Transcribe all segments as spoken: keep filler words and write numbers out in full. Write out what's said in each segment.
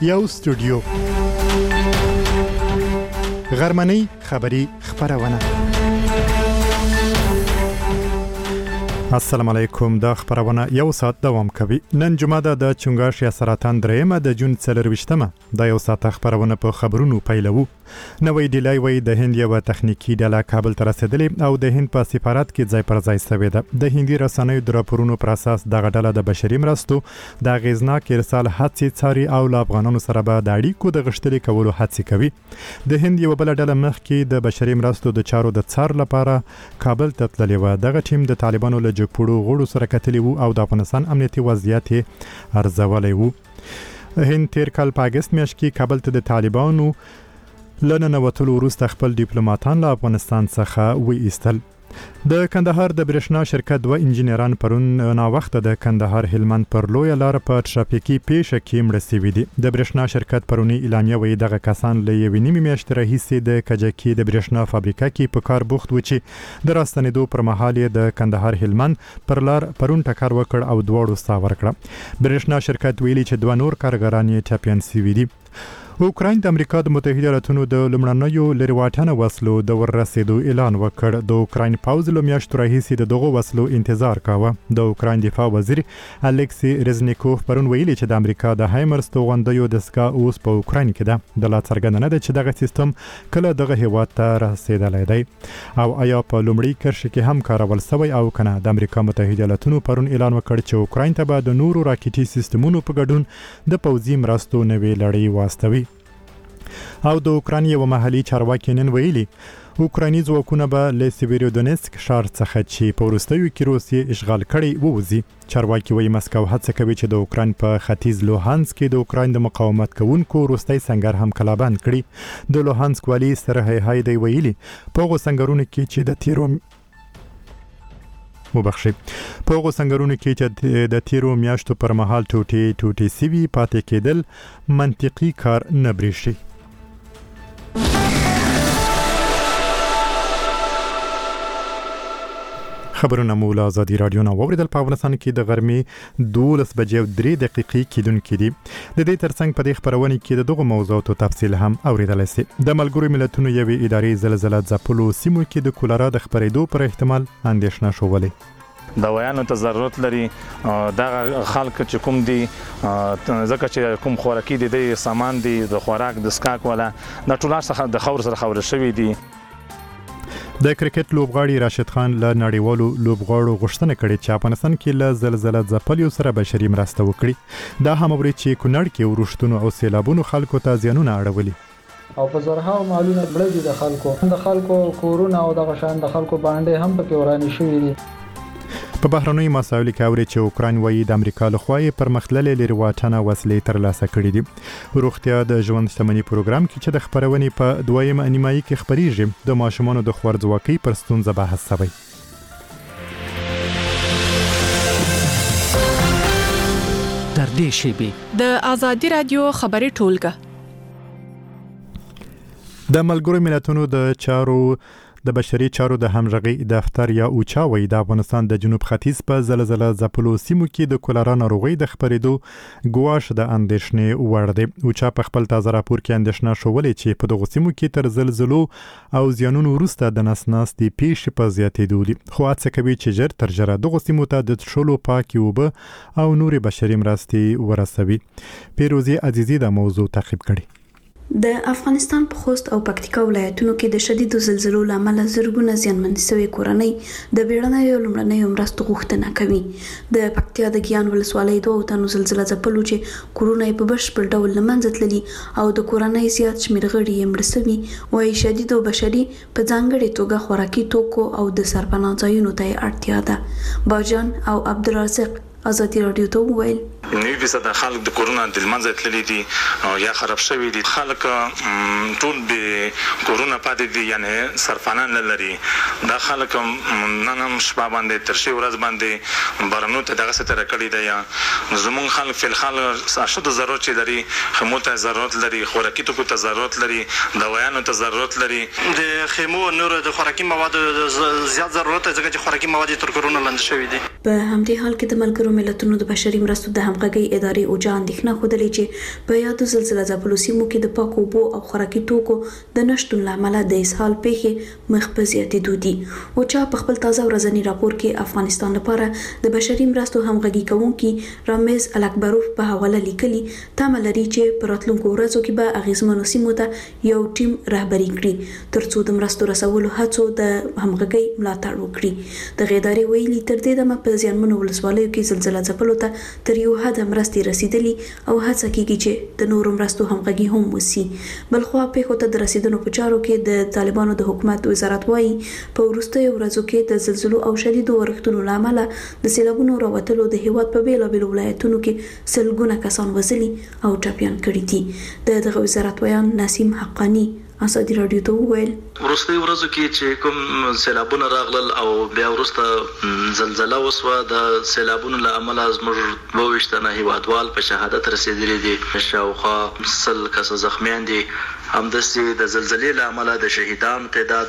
یو استودیو غرمنۍ خبری خبرونه. السلام علیکم. د خبرونه یو ساعت دوام کوي. نن جمعه ده د چنګاش یا سرطان درېمه د جون څلرويشتمه د یو ساعت خبرونه په خبرونو پیلوو. نوې ډیلای وای د هند یو تخنیکی ډله کابل ته رسیدلې او د هند په سفارت کې ځای پر ځای شوې ده. د هندي رسنیو د راپورونو پر اساس د غډاله د بشري مرستو د غیزناک ارسال هڅې څاري او له افغانانو سره به د اړیکو د غشتلې کولو هڅې کوي. د هند یو بل ډله مخ کې د بشري مرستو د چارو د څار لپاره کابل ته تللی و. دغه ټیم د طالبانو له جګپوړو غړو سره کتلی وو او د افغانستان امنیتي وضعیت ارزولی وو. هند تیر کال په اگست میاشت کې کابل ته د طالبانو لنن وتلو وروسته خپل ډیپلوماټان له افغانستان څخه وایستل. د کندهار د برېښنا شرکت دوه انجنیران پرون نا وخت د کندهار هلمند پر لوی لار په ټرافیکي پیښه کې مړه شوي دي. د برېښنا شرکت پرونی اعلامیه وایي دغه کسان له یوې نیمې میاشتې راهیسې د کجکي د برېښنا فابریکه کې په کار بوخت و چې د راستنېدو پر مهال د کندهار هلمند پر لار پرون ټکر وکړ او دواړو ساه ورکړه. برېښنا شرکت ویلي چې دوه نور کارګران یې ټپیان شوي دي. اوکراین د امریکا د متحده ایالاتونو د لمړنیو لریواټنه وسلو د وررسېدو اعلان وکړ. د اوکراین پوځ له میاشتو راهیسې د دغو وسلو انتظار کاوه. د اوکراین دفاع وزیر الکسی رزنیکوف پرون ویلي چې د امریکا د هایمرز توغندیو دستګاه اوس په اوکراین کې ده. د لا څرګنده نه ده چې دغه سیستم کله دغه هیواد ته رسیدلی دی او آیا په لومړي کرښه کې هم کارول شوی او کنه. د امریکا متحده ایالاتونو پرون اعلان وکړ چې اوکراین ته به د نورو راکټي سیستمونو په ګډون د پوځي مرستو نوې لړۍ واستوي. او د اوکراین یو محلي چارواکي نن ویلي اوکرایني ځواکونه به له سیویرودونیسک ښار څخه چې په وروستیو کې روسیې اشغال کړی ووځي. چارواکي وایي مسکو هڅه کوي چې د اوکراین په ختیځ لوهانسک کې د اوکراین د مقاومت کوونکو وروستی سنگر هم کلابند کړي. د لوهانسک والی سره هایدی ویلي په هغو سنگرونو کې چې د تیرو مبخشي په هغو سنگرونو کې چې د تیرو میاشتو پر مهال ټوټي ټوټي سیوي پاتې کېدل منطقي کار نه بریښي. خبرونه مو له ازادي رادیو نه واوریدل. په افغانستان کې د غرمې دولس بجې او درې دقیقې کېدونکې دي. د دې ترڅنګ په دې خبرونه کې د دغو موضوعاتو تفصیل هم اوریدلی شئ. د ملګرو ملتونو یوې ادارې زلزله ځپلو سیمو کې د کولرا د خپرېدو پر احتمال اندېښنه ښودلې. دوايانو ته ضرورت لري. دغه خلک چې کوم دي ځکه چې کوم خوراکي دي د سامان دي د خوراک د سکاک ولا د ټولار څخه د خور سره خور شوی دي. د کرکټ لوبغاړي راشد خان له نړیوالو لوبغاړو غوښتنه کړې چې افغانستان کې له زلزله ځپلیو سره بشري مرسته وکړي. دا هم اوري چې کونړ کې ورښتونو او سیلابونو خلکو ته زیانونه اړولي او په زرهاو مالونه بلدي د خلکو د خلکو کورونه او د غشان د خلکو باندې هم پکې وراني شوي دي. په بهرنۍ مسایلو کې اوري چې اوکراین وایي د امریکا لخوا پرمختللې لریواټنه وسلې ترلاسه کړې دي. روغتیا د ژوند شتمنۍ پروګرام کې چې د خبرونې په دویمه نیمایي کې خبرېږي د ماشومانو د خوارځواکۍ پر ستونزه بحث شوی. تر دې شیبې د ازادي رادیو خبري ټولګه د ملګرو ملتونو د چارو د بشري چارو د همغږي دفتر یا اوچا وایي د افغانستان د جنوب ختیځ په زلزله ځپلو سیمو کې د کولرا ناروغۍ د خپرېدو ګواښ د اندېښنې وړ دی. اوچا په خپل تازه راپور کې اندېښنه ښودلې چې په دغو سیمو کې تر زلزلو او زیانونو وروسته د نس ناستې پیښې په زیاتېدو دي. خو هڅه کوي چې ژر تر ژره دغو سیمو ته د څښلو پاکې اوبه او نورې بشري مرستې ورسوي. پیروزي عزیزي دا موضوع تعقیب کړي. د افغانستان په خوست او پکتیکا ولایتونو کې د شدیدو زلزلو لامل زرګونه زیانمن شوي کورنۍ د بیړنیو لومړنیو مرستو غوښتنه کوي. د پکتیا د ګیان ولسوالۍ دوه تنو زلزله ځپلو چې کورونه په بشپړ ډول له منځه تللي او د کورنۍ زیات شمېر غړي یې مړه شوي وایي شدید او بشري په ځانګړې توګه خوراکي توکو او د سرپناه ځایونو ته اړتیا ده. باجان او عبدالرزاق ازادي رادیو ته وویل نوی فیصد خلک د کورونا د لمنځه تللي دي یا خراب شوي دي. خلک ټول به کورونا پاتې دي یعنی سرپناه نه لري. دا خلک نن هم شپه باندې تر شي ورځ باندې بارانو ته دغه څه تر کړی دی. زمونږ خلک فل خال اشد ضرورت چې لري خمو ته ضرورت لري خوراکي توکو ته ضرورت لري دوايانو ته ضرورت لري. د خمو نور د خوراکي مواد زیات ضرورت ځکه چې خوراکي مواد تر کورونا لاندې شوي دي. په همدې حال کې د ملګرو ملګرو ملتونو د بشري مرستو د همغږي ادارې اوجا اندېښنه خوده چې په یادو زلزلې ځپلو سیمو کې د پاکو اوبو او خوراکي توکو د نشټون لامل د اسهال پیښې مخ په زیاتېدو دي. اوجا په خپل تازه ورځنی راپور کې افغانستان لپاره د بشري مرستو همغږي کوونکي رامیز الکبروف په حواله لیکلي تمه لري چې په راتلونکو ورځو کې به اغیزمنو سیمو ته یو ټیم رهبري کړي ترڅو د مرستو رسولو هڅو د همغږي ملاتړ وکړي. د غیداري ویلي تر دې دمه په ځانمنو ولسوالیو کې زلزلہ ځپلو ته تر یو حد مرستې رسیدلي او هڅه کیږي چې د نورو مرستو همغږي هم وسی. بلخو پیښو ته د رسیدنو په چارو کې د طالبانو د حکومت وزارت وايي په وروستیو ورځو کې د زلزلو او شدیدو ورښتونو لامل د سیلابونو راوتلو د هیواد په بیلابیلو ولایتونو کې سلګونه کسان وزلي او ټپيان کړي دي. د دغه وزارت ویان نسیم حقانی ازادي رادیو ته وویل ورسته ورځو کې چې کوم سیلابونه راغلل او بیا ورسته زلزلہ وسوه د سیلابونو له امله زموږ وویشتنه هیوادوال په شهادت رسیدلي دي. شاوخوا سل کس زخمیان دي. همداسې د زلزلې له امله د شهیدانو تعداد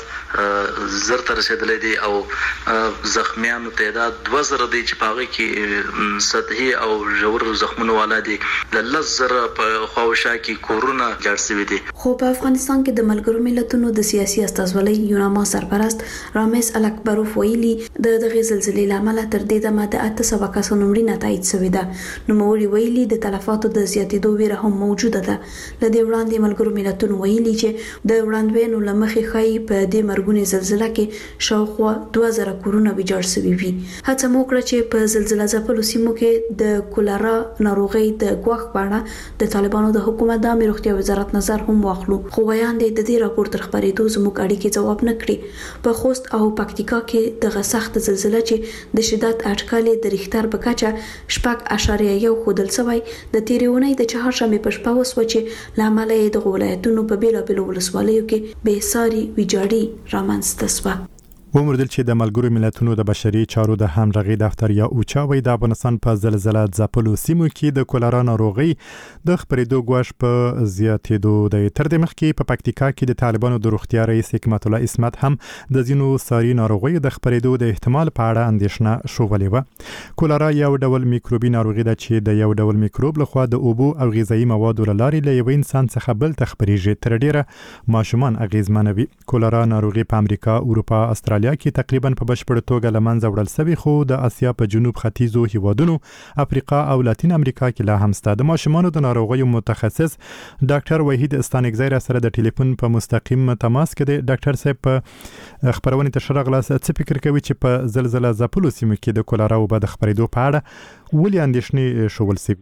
زر ته رسیدلی دی او زخمیانو تعداد دوه زره دی چې په هغې کې سطحي او ژور زخمونه والا دي. د لس زره په خواوشا کې کورونه جوړ شوي دي. خو په افغانستان کې د ملګرو ملتونو د سیاسي استازولۍ یوناما سرپرست رامیز الکبروف ویلي د دغه زلزلې له امله تر دې دمه د اته سوه کسانو مړینه تایید شوې ده. نوموړي ویلي د تلفاتو د زیاتېدو ویره هم موجوده ده. له دې وړاندې ملګرو ملتونو ویلي چې د وړاندوینو لمخې خای په دې مرګونې زلزلہ کې شاوخوا دوه زره کورونه ویجاړ شوي وي. هڅه مو وکړه چې په زلزلہ ځپلو سیمو کې د کولرا ناروغۍ د ګواښ په اړه د طالبانو د حکومت د عامه روغتیا وزارت نظر هم واخلو. خو ویان د دې راپور تر خبرېدو زموږ اړیکې جواب نه کړي. په خوست او پکتیکا کې دغه سخت زلزلہ چې د شدت اټکل د ریختر په کچه شپږ اشاریه یو خودل سوی د تیرونې د چهارشنبه په شپه وسو چې لامل یې د ولایتونو په بیلابیلو ولسوالیو کې به ساري ویجاړي رامنځته شوه. ومردل چې د ملګرو ملتونو د بشري چارو د همغږي دفتر یا اوچا وی د افغانستان په زلزلہ ځپلو سیمو کې د کولرا ناروغي د خپرېدو ګواښ په زیاتېدو دی. تر دې مخکې په پکتیکا کې د طالبانو د روغتیا رئیس حکمت الله اسمت هم د ځینو ساري ناروغیو د خپرېدو د احتمال په اړه اندېښنه شوولې وه. کولرا یو ډول میکروبي ناروغي ده چې د یو ډول میکروب لخوا د اوبو او غذایي موادو له لارې له یو انسان څخه بل ته خپرېږي. تر ډیره ماشومان اغېزمنوي. کولرا ناروغي په امریکا، اروپا، استرالیا کې تقریبا په بشپړ توګه لمنځه وړل شوی، خو د اسیا په جنوب ختیځو هیوادونو، افریقا او لاتین امریکا کې لا هم شته. د ماشومانو د ناروغیو متخصص ډاکټر وحید استانګزی را سره د ټلیفون په مستقیم تماس کې دی. ډاکټر صاحب په خبرونه ته شرغلاس څه فکر کوي چې په زلزلہ ځپلو سیمو کې د کولرا او د خپرېدو په اړه ولې اندېښنې شول شوي؟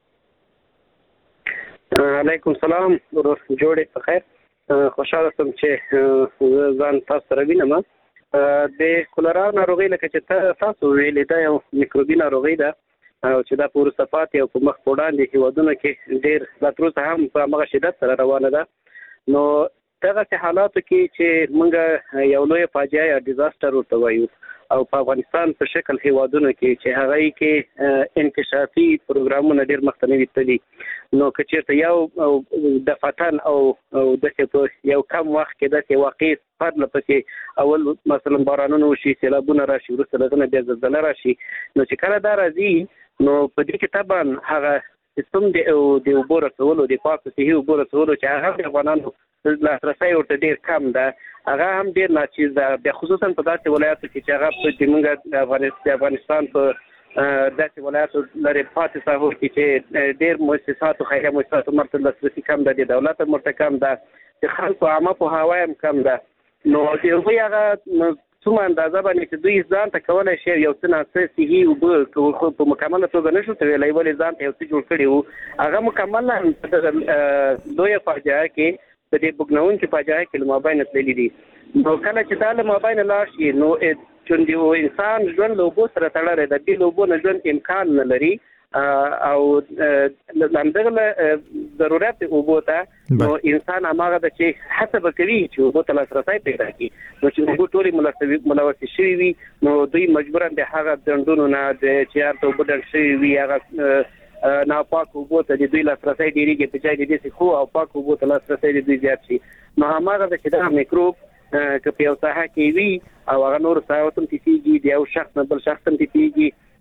علیکم سلام، جوړې په خیر. خوشاله سم چې ځان تاسو سره وینم. د کولرا ناروغي لکه چې تاسو ویلې دا یو میکروبي ناروغي ده او چې دا په وروسته پاتې او په مخ په وړاندې هیوادونو کې ډېر لا تر اوسه هم په همغه شدت سره روانه ده. نو دغسې حالاتو کې چې موږ یو لوی فاجعه یا ډیزاسټر ورته وایو او په افغانستان په شکل هیوادونو کې چې هغه کې انکشافي پروګرامونه ډېر مختلف تللي، نو که چېرته یو دفعتن او داسې په یو کم وخت کې داسې واقع پرله پسې اول مثلا بارانونه وشي، سیلابونه راشي، وروسته له هغه بیا زلزله راشي، نو چې کله دا راځي نو په دې کې طبعا هغه سیستم د اوبو رسولو، د پاکو صحي اوبو رسولو چې هغه د افغانانو لاسرسی ورته ډېر کم ده، هغه هم ډېر ناچیز ده. بیا خصوصا په داسې ولایاتو کې چې هغه په زموږ د افغانستان په داسې ولایاتو لرې پاتې ساحو کې چې ډېر مؤسساتو، خیریه مؤسساتو مرته لاسرسي کم ده، د دولت مرته کم ده، د خلکو عامه پوهاوی هم کم ده. نو د هغوی هغه څومره اندازه باندې چې دوی ځان ته کولی شي یو څه ناڅه صحي اوبه په مکمله توګه نه شو ته ویلی، ولې ځان ته یو څه جوړ کړي وو، هغه مکمله په دغه لویه فاجعه کې په دې بوږنوونکې فاجعه کې له مابینه تللي دي. نو کله چې دا له مابینه لاړ شي نو چون د انسان ژوند له اوبو سره تړلی ده، بې له اوبو نه ژوند امکان نه لري او همدغه ضرورت اوبو ته نو انسان هماغه ده چې هڅه به کوي چې اوبو ته لاسرسی پیدا کړي. نو چې اوبو ټولې ملوثې شوي وي نو دوی مجبوراً د هغه ډنډونو نه د چې هر ته اوبه ډنډ شوي وي هغه ناپاک اوبو ته د دوی لاسرسی ډېرېږي، په ځای د دې ښو او پاک اوبو ته لاسرسی د دوی زیات شي. نو هماغه ده چې دا میکروب که په یو ساحه کې وي او هغه نورو ساحو ته هم تیریږي، د یو شخص نه بل شخص ته هم تیریږي،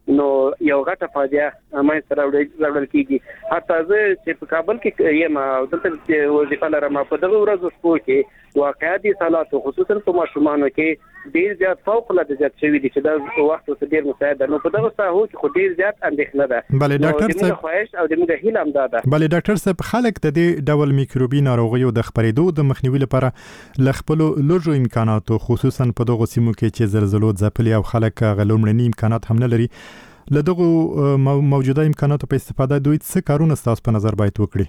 نو یو غټه فاجعه مې سره راوړل کیږي حتی زه چې په کابل کې یم دلته وظیفه لرم په دغه ورځو سپو کې واقعاتي حالات خصوصا په ماشومانو کې ډیر زیات فوق العاده زیات شوی دي چې دا وخت اوس ډیر مساعد نو په دغه ساحو کې خو ډیر زیات اندېښنه ده. بله ډاکټر صاحب خواهش او د موږ هیله هم ده. بله ډاکټر صاحب خلک د دې ډول میکروبي ناروغیو د خپرېدو د مخنیوي لپاره ل خپل لږو امکاناتو خصوصا په دغه سیمو کې چې زلزلو ځپلي او خلک غلومړني امکانات هم نه لري له دغه موجوده امکاناتو په استفاده دوی څه کارونه ستاسو په نظر باید وکړي؟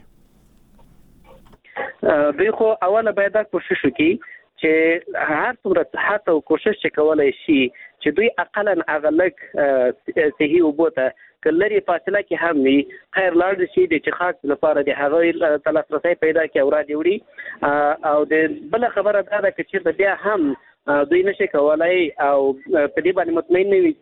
دوی خو اوله باید دا کوشش وکړي چې هر څومره هڅه او کوشش چې کولای شي چې دوی اقلا اغلق صحي وبوته کلري فاصله کې هم وي خیر لاړ شي د چخاک لپاره د هغوی تلاسرسي پیدا کې او را دی وړي او د بل خبره دا ده چې بیا هم دوی نشي کولای او په دې باندې مطمئن نه وي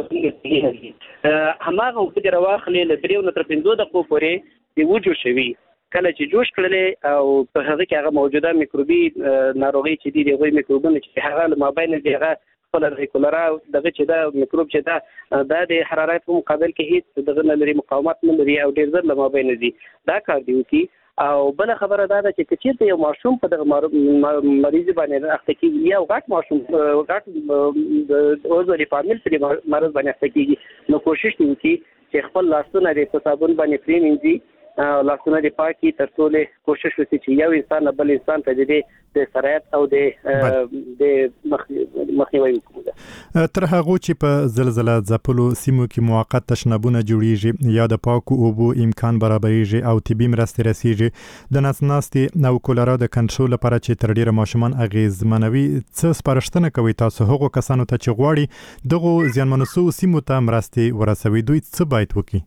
هماغه وګړي راوخلې له دریو نه تر پنځو دقیقو پورې د وجو شوي کله چې جوش کړلې او په هغه کې هغه موجوده میکروبي ناروغي چې دي دغه میکروبونه چې هغه مابین دي هغه خپل ریکولرا دغه چې دا میکروب چې دا د حرارت په مقابل کې هیڅ دغه نه لري مقاومت نه لري او ډیر زر مابین دي دا کار دی کی او بل خبره دا ده چې چې یو ماشوم په دغه مریض باندې اخته کیږي یا غټ ماشوم غټ د اوزوري فامیل په مرض باندې اخته کیږي نو کوشش وکړي چې خپل لاسونه د صابون باندې پرېمنځي لاسونه د پاکي تر ټولو کوشش وکړي چې یو انسان بل انسان ته د سرایت او د د مخنیوي وکړي. تر هغه چې په زلزلہ ځپلو سیمو کې موقت تشنابونه جوړیږي یا د پاکو اوبو امکان برابرېږي او طبي مرستې رسیږي د ناسناستي او کولرا د کنټرول لپاره چې تر ډیره ماشومان اغیزمنوي څه سپارښتنه کوي تاسو هغو کسانو ته چې غواړي دغه زیانمنو سیمو ته مرستې ورسوي دوی څه باید وکړي؟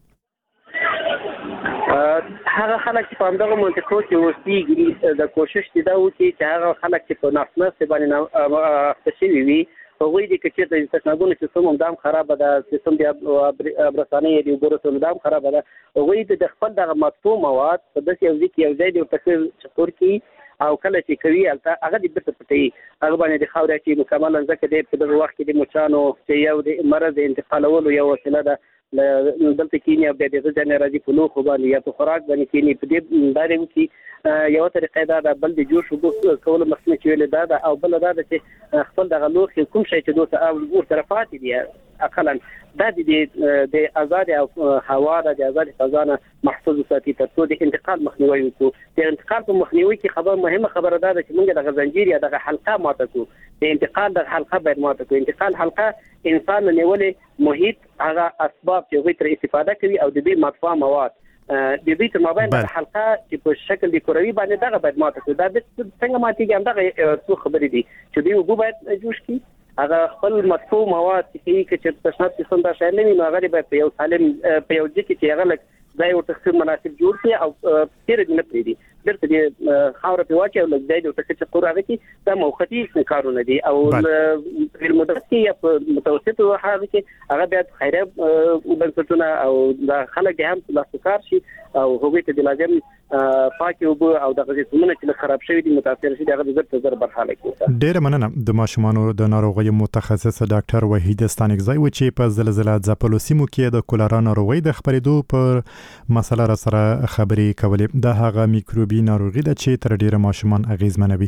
هغه خلک چې په همدغه منطقو کې اوسېږي د کوشش دی دا وکړي چې هغه خلک چې په ناسناستي باندې اخته شوي وي هغوی د که چېرته د تشنابونو سیستم هم دا هم خرابه ده سیستم د ابرسانۍ د اوبو رسولو دا هم خرابه ده هغوی د خپل دغه مطفو مواد په داسې یو ځای کې یو ځای د ورته چپور کړي او کله چې کوي هلته هغه د بیرته پټوي هغه باندې د خاورې چې مکملا ځکه دی په دغه وخت کې د مچانو چې یو د مرض د انتقالولو یو وسیله ده دلته کینی او د دې ځنه راځي په لوخ باندې یا په خوراک باندې کینی په دې داري کې یو طریقه دا د بل د جوش وبو کول مخنه چې ویل دا او بل دا چې خپل د لوخ کوم شي چې دوه او ور طرفات دي اقلا دا د د آزاد او هوا د آزاد فضانه محفوظ ساتي تر څو د انتقال مخنیوي وکړو د انتقال په مخنیوي کې خبر مهمه خبره ده چې موږ د غزنجیر یا د حلقه ماته کو د انتقال د حلقه باید ماته کو انتقال حلقه انسان نیولې محیط هغه اسباب چې غوښتل استفاده کوي او د دې مطفوع مواد د دې تر مابین د حلقه چې په شکل د کوروي باندې دغه باید ماته کو دا د څنګه ماتيږي هم دغه څو خبرې دي چې دوی وګو باید جوش کی هغه خپل مطفوع مواد چې چې تشناب سیستم دا شامل نه هغه باید په یو سالم په یو ځکه چې هغه لک ځای او تخصیص مناسب جوړ کړي او تیر نه پریدي درته د خاور په واچي او لږ ځای او تخصیص قراره کې دا موقتي کارونه دي او په مدت کې یا په متوسط وخت کې هغه بیا خیره بنسټونه او د خلک هم لاسکار شي او هغوی ته د لازم پاکي او او د غذایي چې خراب شوی دي متاثر شي دغه د زر برخاله کې. ډېر مننه د ماشومانو د ناروغیو متخصص ډاکټر وحید ستانکزی و چې په زلزلہ ځپلو سیمو کې د کولرا ناروغي د خپرېدو پر مسله را سره خبرې کولې. د هغه میکروبي ناروغي ده چې تر ډیره ماشومان اغیزمنوي.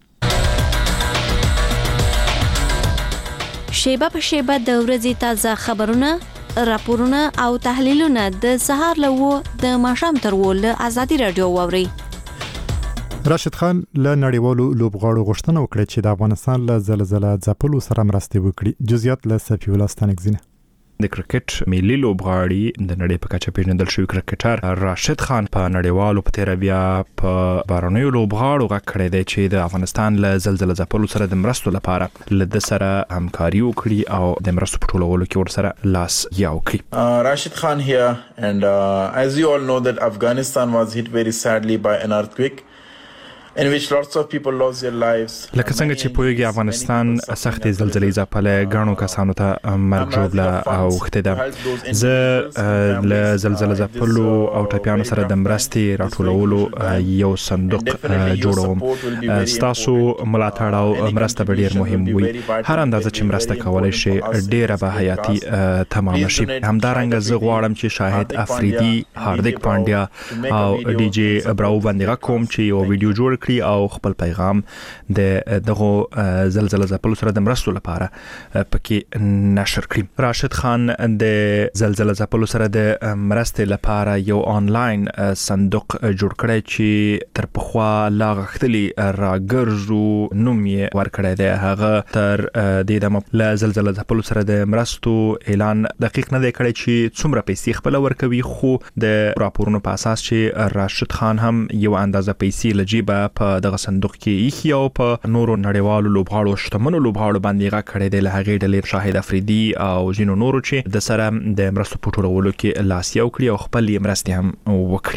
شیبه په شیبه د ورځې تازه خبرونه راپورونه او تحلیلونه د سهار لوو د ماښام تر ول ازادي رادیو ووري. راشد خان له نړیوالو لوبغاړو غوښتنه وکړه چې د افغانستان له زلزلہ ځپلو سره مرسته وکړي. جزئیات له صفی الله ستانکزی. د کرکټ ملي لوبغاړي د نړۍ په کچه پیژندل شوی کرکټر راشد خان په نړیوالو په تیر بیا په بارنیو لوبغاړو غږ کړی دی چې د افغانستان له زلزلہ ځپلو سره د مرستو لپاره له د سره همکاري وکړي او د مرستو په ټولولو کې ورسره لاس یو کړي. uh, Rashid Khan here and uh, as you all know that Afghanistan was hit very sadly by an earthquake. in which lots of people lost their lives. لکه څنګه چې پوهیږي افغانستان سختې زلزلې ځپلې غاڼو کسانو ته مرګ ژوبله اوښتې ده. زه له زلزلې ځپلو او ټپیانو سره د مرستې راټولولو یو صندوق جوړوم. ستاسو ملاتړ او مرسته به ډېر مهم وي. هر اندازه چې مرسته کولای شي ډېره به حیاتي تمام شي. همدارنګه زه غواړم چې شاهد افریدي، هاردیک پانډیا او ډي جي براو باندې کوم چې یو ویډیو جوړ کړي او خپل پیغام د دغه زلزلې ځپلو سره د مرستو لپاره پکې نشر کړي. راشد خان د زلزلې ځپلو سره د مرستې لپاره یو آنلاین صندوق جوړ کړی چې تر پخوا لا غښتلي راګرځو نوم یې ورکړی دی. هغه تر دې دمه له زلزلې ځپلو سره د مرستو اعلان دقیق نه دی کړی چې څومره پیسې خپل ورکوي، خو د راپورونو په اساس چې راشد خان هم یو اندازه پیسې لجیبه په دغه صندوق کې ایښي او په نورو نړیوالو لوبغاړو شتمنو لوبغاړو باندې غږ کړی دی. له هغې ډلې شاهد افریدي او ځینو نورو چې د سره د مرستو په ټولولو کې لاس یو کړي او خپل یې مرستې هم وکړي.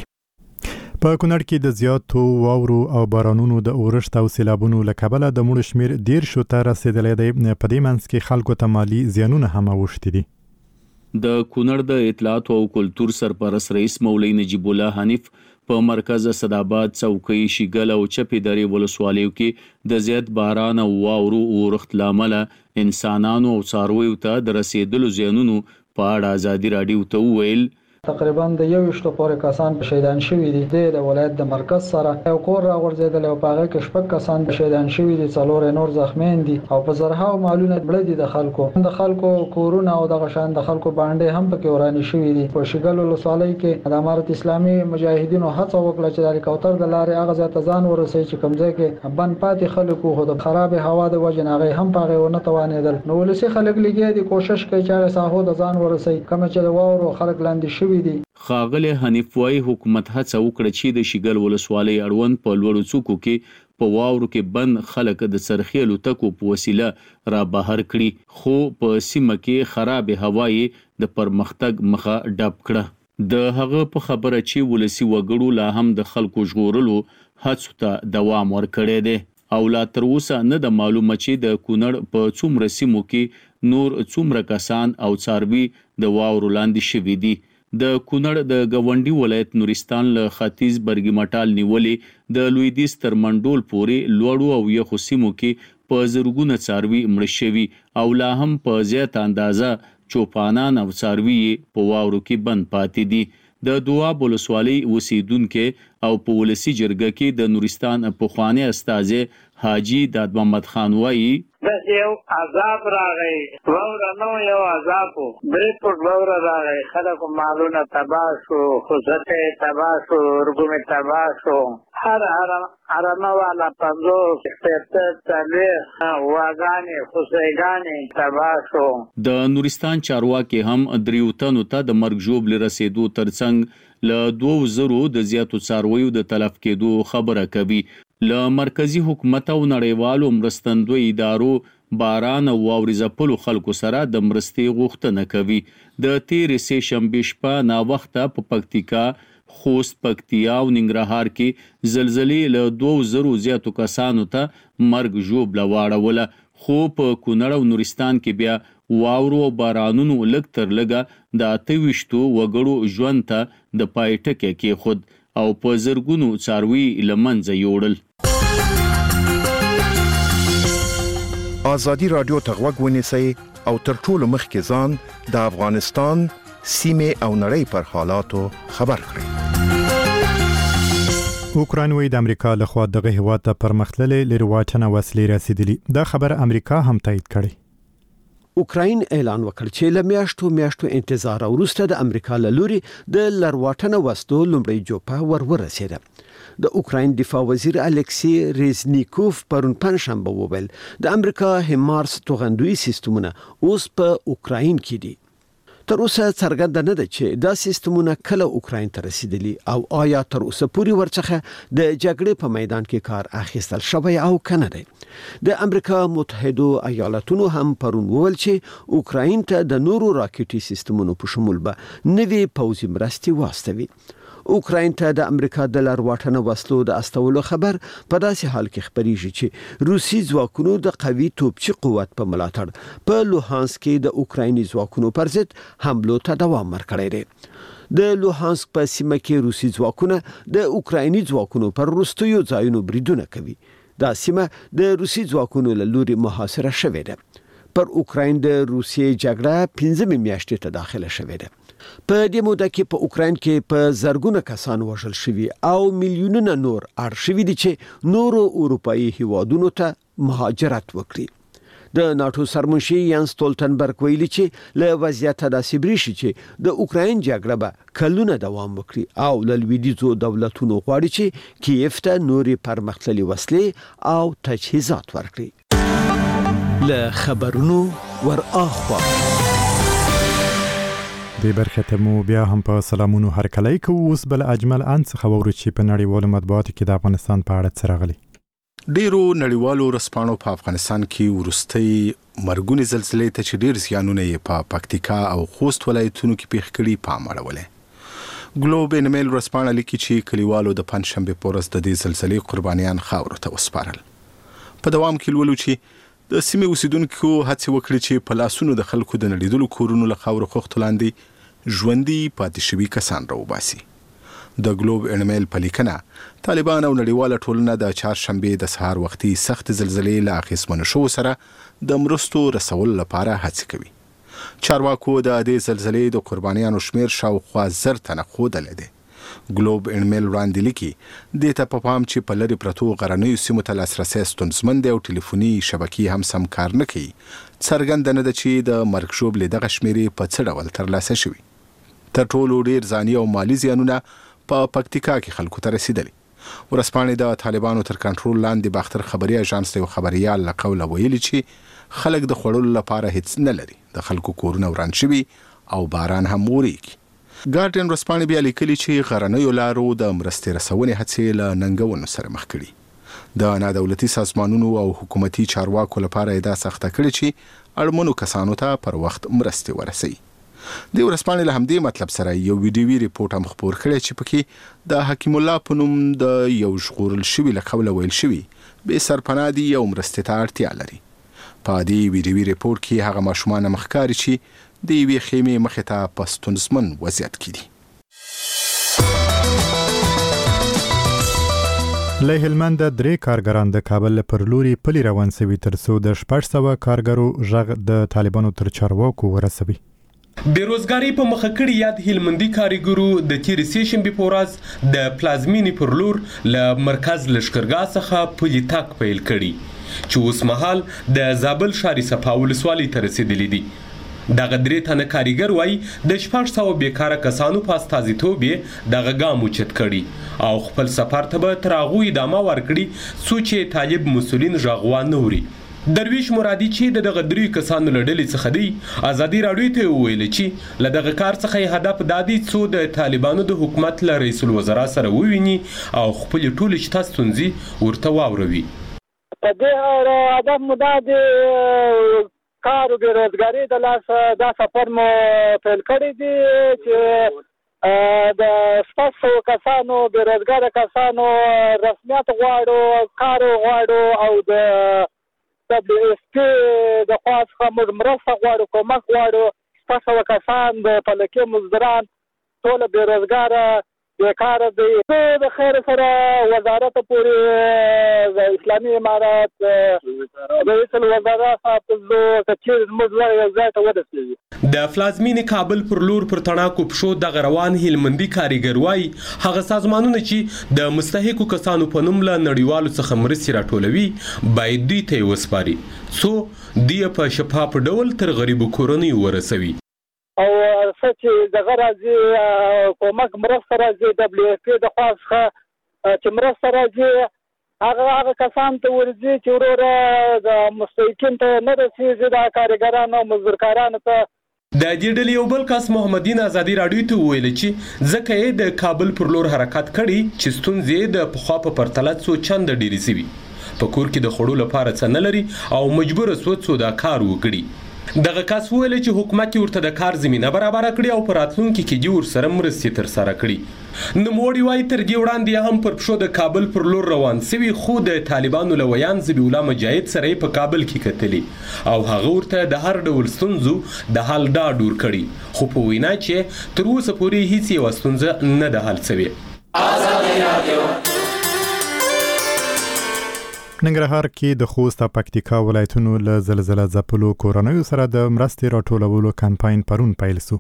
په کونړ کې د زیاتو واورو او بارانونو د اورښت او سیلابونو له کبله د مړو شمېر دېرشو ته رسېدلی دی. په دې منځ کې خلکو ته مالي زیانونه هم اوښتي دي. د کونړ د اطلاعات او کلتور سرپرست رئیس مولوي نجیب الله حنیف په مرکز صداباد، څوکۍ، شیګل او چپې درې ولسوالیو کې د زیات باران او واورو اورښت لامل انسانانو او څارویو ته د رسیدلو زیانونو په اړه ازادي راډیو ته وویل تقریبا د یو شتو پورې کسان شهیدان شوي دي. د ولایت د مرکز سره یو کور راغورځېدل او په هغه کې شپږ کسان شهیدان شوي دي، څلور نور زخمیان دي او په زرهاو مالونه مړه دي. د خلکو د خلکو کورونه او دغه شان د خلکو باندې هم پکې وراني شوي دي. په شیګل ولسوالۍ کې د امارت اسلامي مجاهدینو هڅه وکړه چې د کوتر د لارې هغه ځای ته ځان ورسوي چې کوم ځای کې بند پاتې خلکو خو د خراب هوا د وجې نه هغه هم په هغې ونه توانېدل. نو ولسي خلک لګیا دي کوشش کوي چې هغه ساحو د ځان ورسوي کوم چې د واورو خلک لاندې شوي دي. خاغله حنیف وايي حکومت هڅه وکړه چې د شیګل ولسوالۍ اړوند په لوړو څوکو کې په واورو کې بند خلک د سرخیلو تکو په وسیله را بهر کړي، خو په سیمه کې خراب هوایی د پرمختګ مخه ډب کړه. د هغه په خبره چې ولسی وګړو لا هم د خلکو ژغورلو هڅو ته دوام ورکړی دی او لا تر اوسه نه د معلومه چې د کونړ په څومره سیمو کې نور څومره کسان او څاروي د واورو لاندې شوي دي. د کونړ د گاونډي ولایت نورستان له ختیځ برګی مټال نیولې د لویدیځ تر منډول پورې لوړو او یخو سیمو کې په زرګونه څاروي مړه شوي او لا هم په زیات اندازه چوپانان او څاروي په واورو کې بند پاتې دي. د دواب ولسوالۍ اوسیدونکو او په ولسی جرګه کې د نورستان پخوانی استاذ حاجی داد محمد خان وایي د یو عذاب راغی، ووره نو یو عذاب درې فوټ ووره راغی، خلکو مالونه تباه شو، خوځښت تباه شو، ورګومې تباه شو، هر حرمه والا پنځوس شپېته څلوېښت غواګانې خوسیګانې تباه شو. د نورستان چارواکي هم دریو تنو ته د مرګ ژوبلې رسېدو ترڅنګ له دوو زرو د زیاتو څارویو د تلف کېدو خبره کوي. له مرکزی حکومت او نړیوالو مرستندوی ادارو باران او واوري ځپلو خلکو سره د مرستې غوښتنه کوي. د تیرې سې شنبې شپه ناوخته په پکتیکا، خوست، پکتیا او ننګرهار کې زلزلې له دوه زرو زیاتو کسانو ته مرګ ژوبله واړوله، خو په کونړ او نورستان کې بیا واورو او بارانونو لږ تر لږه د اته ویشتو وګړو ژوند ته د پای ټکی کېښود او په زرګونو څاروي له منځه یوړل. ازادي راډیو ته غوږ ونیسئ او تر ټولو مخکې ځان د افغانستان سیمې او نړۍ پر حالاتو خبر کړئ. اوکراین وی د امریکا له خوا دغه هیواد ته پرمختللې لرواټنه وسلې رسیدلي. دا خبر امریکا هم تایید کړي. اوکراین اعلان وکړ چې له میاشتو میاشتو انتظار وروسته د امریکا له لوري د لرواټنه وسلو لومړی جوپه ور ورسېده. د اوکراین دفاع وزیر الکسی ریزنیکوف پرون پنځشنبه وویل د امریکا هیمارس توغندوی سیستمونه اوس په اوکراین کې دي. تر اوسه څرګنده نه ده چې دا سیستمونه کله اوکراین ته رسیدلي او آیا تر اوسه پورې ورڅخه د جګړې په میدان کې کار اخیستل شوی او کنه دی. د امریکا متحده ایالاتونو هم پرون وویل چې اوکراین ته د نورو راکټي سیستمونو په شمول به نوي پوځي مرستې واستوي. اوکراین ته د امریکا د لارواټنه وسلو د استولو خبر په داسې حال کې خبرېږي چې روسي ځواکونو د قوي توپچي قوت په ملاتړ په لوهانسک کې د اوکرایني ځواکونو پر ضد حملو ته دوام ورکړی دی د لوهانسک په سیمه کې روسي ځواکونه د اوکرایني ځواکونو پر وروستیو ځایونو بریدونه کوي. دا سیمه د روسي ځواکونو له لوري محاصره شوې ده. پر اوکراین د روسیې جګړه پنځمې میاشتې ته داخله شوې ده. په دې موده کې په اوکراین کې په زرګونه کسان وژل شوي او میلیونونه نور اړ شوي دي چې نورو اروپایي هیوادونو ته مهاجرت وکړي. د ناتو سرمنشي یانس ستولتنبرګ ویلي چې له وضعیت داسې بریښي چې د اوکراین جګړه به کلونه دوام وکړي او له لویدیځو دولتونو غواړي چې کیف ته نورې پرمختللي وسلې او تجهیزات ورکړي. له خبرونو ور اخوا د برخه ته مو بیا هم په سلامونو هرکلی کوو. اوس بل اجمل ان څخه وورو چې په نړیوالو مطبوعاتو کې د افغانستان په اړه څه راغلي. ډیرو نړیوالو رسپانو په افغانستان کې ورستۍ مرګونې زلزلې ته چې ډیر زیانونه یې په پکتیکا او خوست ولایتونو کې پیښ کړي پام اړولې. ګلوب ان میل رسپانه لیکي چې کلیوالو د پنځشنبه په ورځ د دې زلزلې قربانیان خاورو ته وسپارل. په دوام کې ولولو چې د سیمې اوسیدونکو هڅه وکړي چې په لاسونو د خلکو د نړیدلو کورونو له خاورو خښتو لاندې ژوندي پاتې شوي کسان راوباسي. د ګلوب انمیل په لیکنه طالبان او نړیواله ټولنه د چهارشنبې د سهار وختي سخت زلزلې له اخیستمنو شوو سره د مرستو رسولو لپاره هڅه کوي. چارواکو د دې زلزلې د قربانیانو شمیر شاوخوا زر تنه ښودلی دی. ګلوب انمیل وړاندې لیکي دې ته په پام چې په لرې پرتو غرنیو سیمو ته لاسرسی ستونزمن دی او ټلیفوني شبکې هم سم کار نه کوي. څرګنده نه ده چې د مرګ ژوبلې دغه شمیرې په څه ډول ترلاسه شوي. تر ټولو ډیر ځاني او مالي زیانونه په پکتیکا کې خلکو ته رسیدلي. ورځپاڼې د طالبانو تر کنټرول لاندې باختر خبري اژانس د یو خبريال له قوله ویلي چې خلک د خوړلو لپاره هیڅ نه لري. د خلکو کورونه وران شوي او باران هم وریږي. ګارډین ورځپاڼې بیا لیکلي چې غرنیو لارو د مرستې رسونې هڅې له ننګونو سره مخ کړي. د نادولتي سازمانونو او حکومتي چارواکو لپاره یې دا سخته کړې چې اړمنو کسانو ته پر وخت مرستې ورسوي. د ورځپاڼې له همدې مطلب سره یو ویډیوي ریپورت هم خپور کړی چې پکې د حکیم الله په نوم د یو ژغورل شوي له قوله ویل شوي بې سرپناه دي او مرستې ته اړتیا لري. په دې ویډیوي ریپورت کې هغه ماشومان مخکاري چې د یوې خیمې مخې ته په ستونزمن وضعیت کې دي. له هلمند درې کارګران د کابل پر لوري پلي روان سوي تر څو د شپږ سوه کارګرو غږ د طالبانو تر چارواکو ورسوي. بیروزګاری په مخه کړي یاد هلمندي کارګرو د تیر سیشنبه په ورځ د پلازمینې پر لور له مرکز لشکرګاه څخه پلي تګ پیل کړي چې اوس مهال د زابل ښاري صفا ولسوالۍ ته رسیدلي دي. دغه درې تنه کاریګر وای د شپږ سوه بیکاره کسانو په استازیتوب یې دغه ګام اوچت کړي او خپل سفر ته به تر هغو ادامه ورکړي څو چې طالب مسؤلین غږ وانه اوري. درویش مرادي چې دغه درې کسانو له ډلې څخه دی ازادي راډیو ته وویل چې له دغه کار څخه یې هدف دا دی څو د طالبانو د حکومت له رئیس الوزرا سره وویني او خپل ټول شته ستونزې ورته واوروي. په دې هدف مو دا دی کار او بیروزګاری د لاس دا سفر مو پیل کړی دی چې د شپږ سوه کسانو بیروزګار کسانو رسمیت غواړو کار غواړو او د دبلیو ایس پی د خوا څخه موږ مرسته غواړو کومک غواړو. شپږ سوه کسان د فلکي مزدوران ټول بیروزګاره بیکاره دی. د خیر سره وزارت پورې د اسلامي امارات رئیس الوزرا صاحب زو کچیر مزور یو ځای ته ورسېږي. د پلازمینې کابل پر لور پر تڼاکو پښو د روان هلمندي کاریګر وای هغه سازمانونه چې د مستحقو کسانو په نوم له نړیوالو څخه مرستې راټولوي باید دوی ته وسپاري څو دوی په شفاف ډول تر غریبو کورنیو ورسوي. او څه چې دغه راځي کومک مرسته راځي دبلیو ایف پی د خوا څخه چې مرسته راځي هغه هغه کسان ته ورځي چې وروره د مستحقین ته نه رسېږي د کارګرانو او مزدورکارانو ته. د دې ډلې یو بل کس محمدین ازادي راډیو ته وویل چې ځکه یې د کابل پر لور حرکت کړی چې ستونزې د پخوا په پرتله څو چنده ډېرې شوي. په کور کې د خوړو لپاره څه نه لري او مجبور سو څو دا کار وکړي. دغه کس ویل چې حکومت ورته د کار زمينه برابر کړې او پر راتلونکي کې دی ور سره مرستې تر سره کړې. نو موړي وای تر دې وړاندې هم پر پښو د کابل پر لور روان سوي خو د طالبانو لویان ذبی الله مجاهد سره په کابل کې کتلې او هغه ورته د هر ډول ستونزو د حل ډاډ ور کړی خو په وینا چې تر اوسه پورې هیڅ یو ستونزه نه ده حل شوی. آزادي رادیو ننګرهار کې د خوست او پکتیکا ولایتونو له زلزلې ځپلو کورنیو سره د مرستې راټولولو کمپاین پرون پیل شو.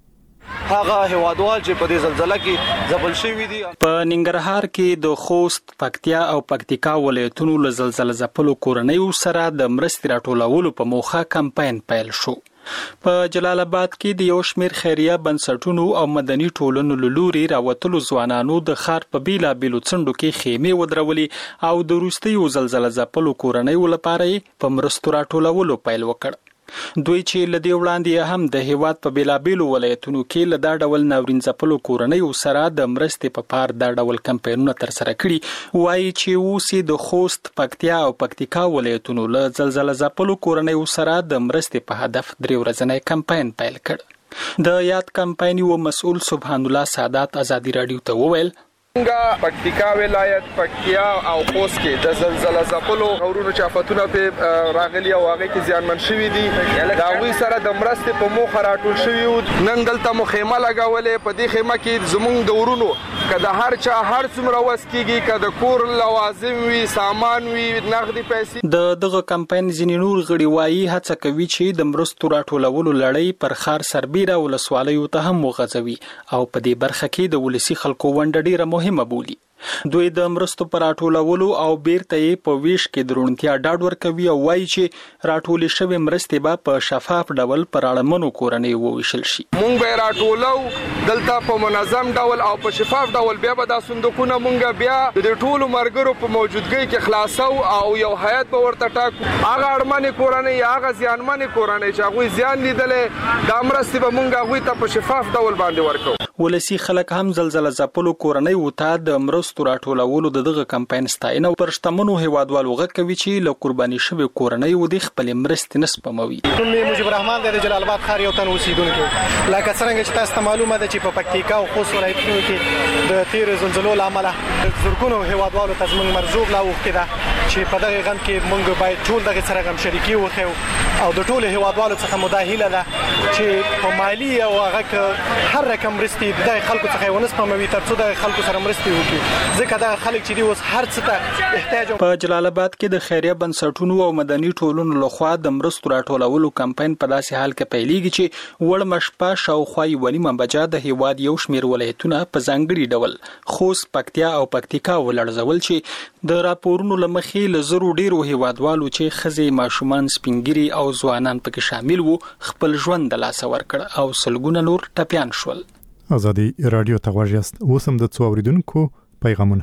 هغه هوادوال چې په دې زلزلې کې ځپل شوی دي په ننګرهار کې د خوست، پکتیا او پکتیکا ولایتونو له زلزلې ځپلو کورنیو سره د مرستې راټولولو په موخه کمپاین پیل شو. په جلال آباد کې د یو شمېر خیریه بنسټونو او مدني ټولنو له لوري راوتلو ځوانانو د ښار په بیلابیلو څنډو کې خیمې ودرولې او د وروستیو زلزلې ځپلو کورنیو لپاره په مرستو راټولولو پیل وکړ. دوی چې له دې وړاندې هم د هیواد په بیلابیلو ولایتونو کې له دا ډول ناورین ځپلو کورنیو سره د مرستې په پار دا ډول کمپاینونه ترسره کړي وایي چې اوس د خوست، پکتیا او پکتیکا ولایتونو له زلزلې ځپلو کورنیو سره د مرستې په هدف درې ورځنی کمپاین پیل کړ. د یاد کمپاین یو مسؤل سبحان الله سادات آزادي رادیو ته وویل څنګه پکتیکا ولایت، پکتیا او خوست کې د زلزلې ځپلو اورونو چافتونه په راغلي او هغه کې زیانمن شوي دي دا وی سره د مرستې په موخه راټول شوي وو. نن دلته مخیمه لګولې په دې خیمه کې زمونږ د ورونو کله هر چا هر څومره وس کیږي کله کور لوازم وي، سامان وي، نغدي پیسې. د دغه کمپاین ځینې نور غړي وایي هڅه کوي چې د مرستو راټولولو لړۍ پر خار سربیره ولسوالیو ته هم وغځوي او په دې برخه کې د ولسی خلکو ونډه ډیره مهمه بولي. دوی د مرستو پر راټولولو او بیرته یې په ویش کې درونتیا ډاډ ورکوي او وایي چې راټولې شوې مرستې به په شفاف ډول پر اړمنو کورنیو وویشل شي. مونږ به راټولو دلته په منظم ډول او په شفاف ډول بیا به دا صندوقونه مونږ بیا د ټولو مرګرو په موجودګۍ کې خلاصو او یو هیئت به ورته ټاکو. هغه اړمنې کورنۍ هغه زیانمنې کورنۍ چې هغوی زیان لیدلې دا مرستې به مونږ هغوی ته په شفاف ډول باندې ورکوو. ولسی خلک هم زلزلې ځپلو کورنیو ته د مرستو راټولولو د دغه کمپاین ستاینه پر شتمنو هیوادوالو غږ کوي چې له قرباني شوی کورنیو د خپل مرستې نسپموي. کوم مجيب الرحمن د جلال آباد ښار یو تن اوسیدونکو لکه څنګه چې تاسو ته معلومه ده چې په پکتیکا او خوست ولایتونو کې د تیر زلزلو لامل زرګونو هیوادوالو ته زموږ مرزوب لا وکړه چې په دغه غم کې موږ باید ټول دغه سره غم شریکي وکړو او د ټولو هیوادوالو څخه مداهله ده چې په مالی او هغه هر رقم مرستې د خلکو څخه ونسپموي ترڅو د خلکو سره مرستې وکړي ځکه دا خلک چې دی اوس هر څه ته احتیاج. په جلال آباد کې د خیریه بنسټونو او مدني ټولنو لخوا د مرستو راټولولو کمپاین په داسې حال کې پیلېږي چې وړ مشپا شاوخوا یو نیمه بجا د هیواد یو شمېر ولایتونه په ځانګړي ډول خوست، پکتیا او پکتیکا ولړزول چې د راپورونو لمخې له زرو ډیرو هیوادوالو چې ښځې، ماشومان، سپینګیري او ځوانان پکې شامل وو خپل ژوند د لاسه ورکړ او سلګونه نور ټپیان شول. آزادي رادیو ته غواړئ اوسم د څو اوریدونکو پیغامونه.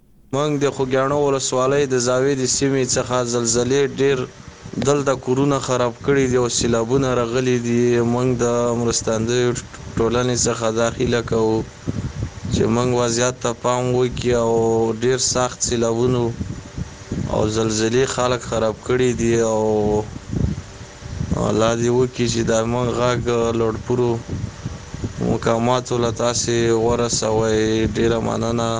موږ د خوګیاڼو ولسوالۍ د زاویې د سیمې څخه زلزلې ډېر دلته کورونه خراب کړي دي او سیلابونه راغلي دي. موږ د مرستندویو ټولنې څخه داخله کوو چې موږ وضعیت ته پام وکړي او ډېر سخت سیلابونو او زلزلې خلک خراب کړي دي او الله دې وکړي چې دا موږ غږ لوړپورو مقاماتو له تاسې ورسوئ. ډېره مننه.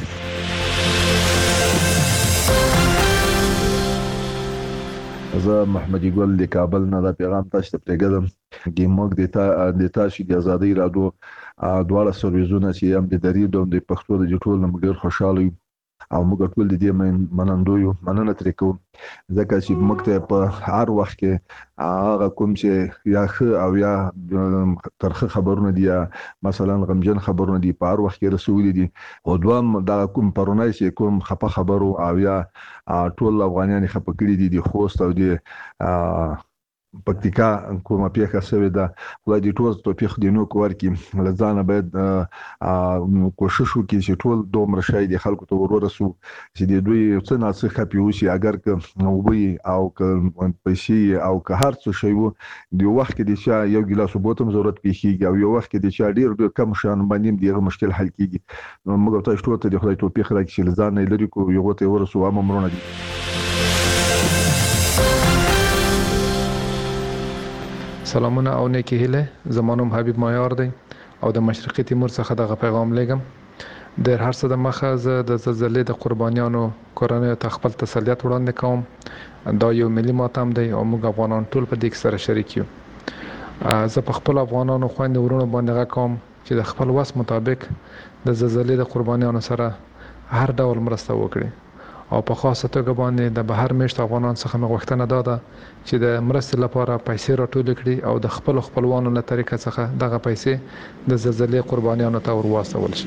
زه محمد ګل د کابل نه دا پیغام تاسو ته پرېږدم چې موږ د تا د تاسو د آزادۍ رادیو دواړه سرویزونه چې هم د دری دوم د پښتو د ټول نمګر خوشاله او موږ ټول د دې منندو یو مننه ترې کوو ځکه چې موږ ته په هر وخت کې هغه کوم چې یا ښه او یا ترخه خبرونه دي مثلا غمجن خبرونه دي په هر وخت کې رسولي دي او دوام دا کوم پرونای چې کوم خپه خبرو او یا ټول افغانان خپه کړي دي د خوست او د پکتیکا کومه پیښه شوې ده خدای دې ټول توفیق دې نو ورکړي. له ځانه باید کوشش وکړي چې ټول دومره شای دي خلکو ته ورسو چې د دوی څه نه څه خپي وشي اگر که وبوي او که پیسې او که هر څه شی وو د وخت کې د یو ګلاس بوتم ضرورت پیږي او یو وخت کې د ډیر کم شان باندې دغه مشکل حل کیږي. نو موږ تاسو ټول ته د خدای توفیق راکړي چې له ځانه لري کو یو ته ورسو هم امرونه دي. سلامونه او نیکی هیله. زمانم حبیب مایار دی او د مشرقي تیمور څخه دغه پیغام لګم. د هر څه د مخه زه د زلزلې د قربانیانو کورنۍ ته خپل تسلیت وړاندې کوم. دا یو ملي ماتم دی او موږ افغانان ټول په دې کې سره شریک یو. زه په خپل افغانانو خويندو ورونو باندې غواړم چې د خپل وس مطابق د زلزلې د قربانیانو سره هر ډول مرسته وکړي او په خاصه توګه باندې د بهر میشت افغانان څخه مې غوښتنه ده چې د مرستې لپاره پیسې راټول کړي او د خپل خپلوانو له طریقې څخه دغه پیسې د زلزلې قربانیانو ته ورواستول شي.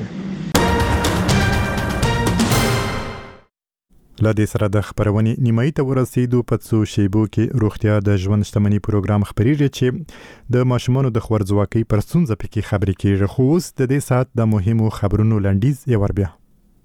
لدې سره د خبرونې نیمایي ته ورسېدو. په څو شیبو کې روغتیا د ژوند شتمنۍ پروګرام خبرېږي چې د ماشومانو د خوارځواکۍ پر ستونزه پکې خبرې کیږي. خو اوس د دې ساعت د مهمو خبرونو لنډیز یې ور بیا.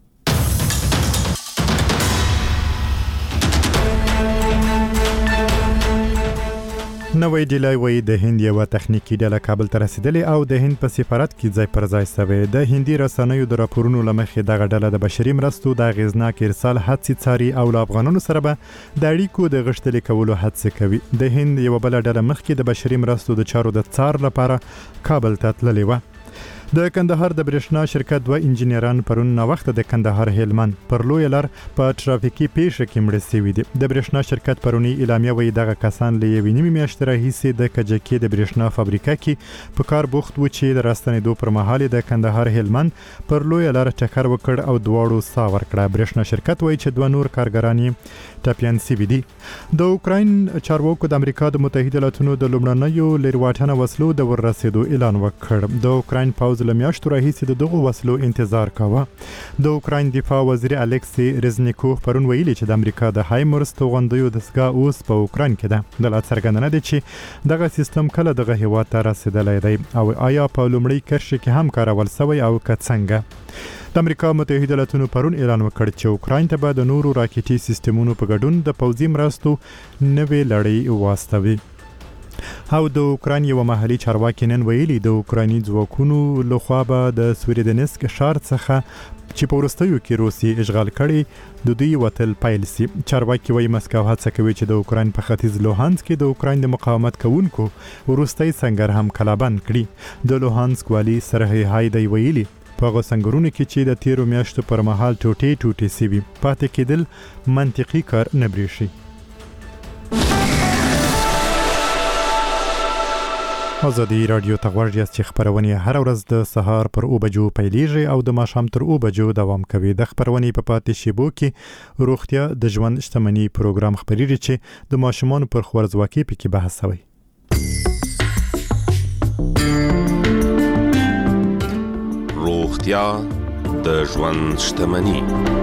نوې ډیلای وای د هند یو تخنیکی ډله کابل ته رسیدلې او د هند په سفارت کې ځای پر ځای شوی. د هندي رسنیو د راپورونو لمخې دغه ډله د بشري مرستو د غیزناک ارسال هڅې څاري او له افغانانو سره به د اړیکو د غښتلي کولو هڅه کوي. د هند یو بل ډله مخکې د بشري مرستو د چارو د څار لپاره کابل ته تللې و. د کندهار د برېښنا شرکت دوه انجنیران پرون نو وخت د کندهار هلمند پر لوی لار په ټرافیکي پیښه کې مړ شوي دي. د برېښنا شرکت پرونی اعلامیه وایي دغه کسان له یوې نیمې میاشتې راهیسې د کجکي د برېښنا فابریکه کې په کار بوخت و چې د راستنېدو پر مهال د کندهار هلمند پر لوی لار ټکر وکړ او دواړو سا ورکړه. برېښنا شرکت وایي چې دوه نور کارګران ټاپیان سوي دي. د اوکراین چارواکو د امریکا د متحده ایالاتونو د لومړنیو لرواټنه وسلو د ورسېدو اعلان وکړ. د اوکراین پوز له میاشتو راهیسې د دغو وسلو انتظار کاوه. د اوکراین دفاع وزیر الکسی رزنیکوف پرون ویلي چې د امریکا د هایمرس توغندیو دستګاه اوس په اوکراین کې ده. د لا څرګندنه ده چې دغه سیستم کله دغه هیواد ته رسیدلی دی او آیا په لومړي کرښه کې هم کارول شوی او که څنګه. د امریکا متحده ایالاتونو پرون اعلان وکړ چې اوکراین ته به د نورو راکټي سیستمونو په ګډون د پوځي مرستو نوې لړۍ واستوي. او د اوکراین یو محلي چارواکي نن ویلي د اوکرایني ځواکونو لخوا به د سویردنسک ښار څخه چې په وروستیو کې روسي اشغال کړي د دوی وتل پیل سي. چارواکي وایي مسکو هڅه کوي چې د اوکراین په ختیځ لوهانسک کې د اوکراین د مقاومت کوونکو وروستي سنگر هم کلابند کړي. د لوهانسک والي سرهی هایدی ویلي په هغه سنگرونو کې چې د تیرو میاشتو پر مهال ټوټې ټوټې سوي پاتې کېدل منطقي کار نه بریښي. ازادي رادیو ته غوږ یاست چې خبرونه هر ورځ د سهار پر او بجو پیلېږي او د ماښام تر او بجو دوام کوي. د خبرونه په پاتې شیبو کې روغتیا د ژوند شتمنۍ پروګرام خبرېږي چې د ماشومان پر خوارځواکۍ پکې بحث کوي. روغتیا د ژوند شتمنۍ.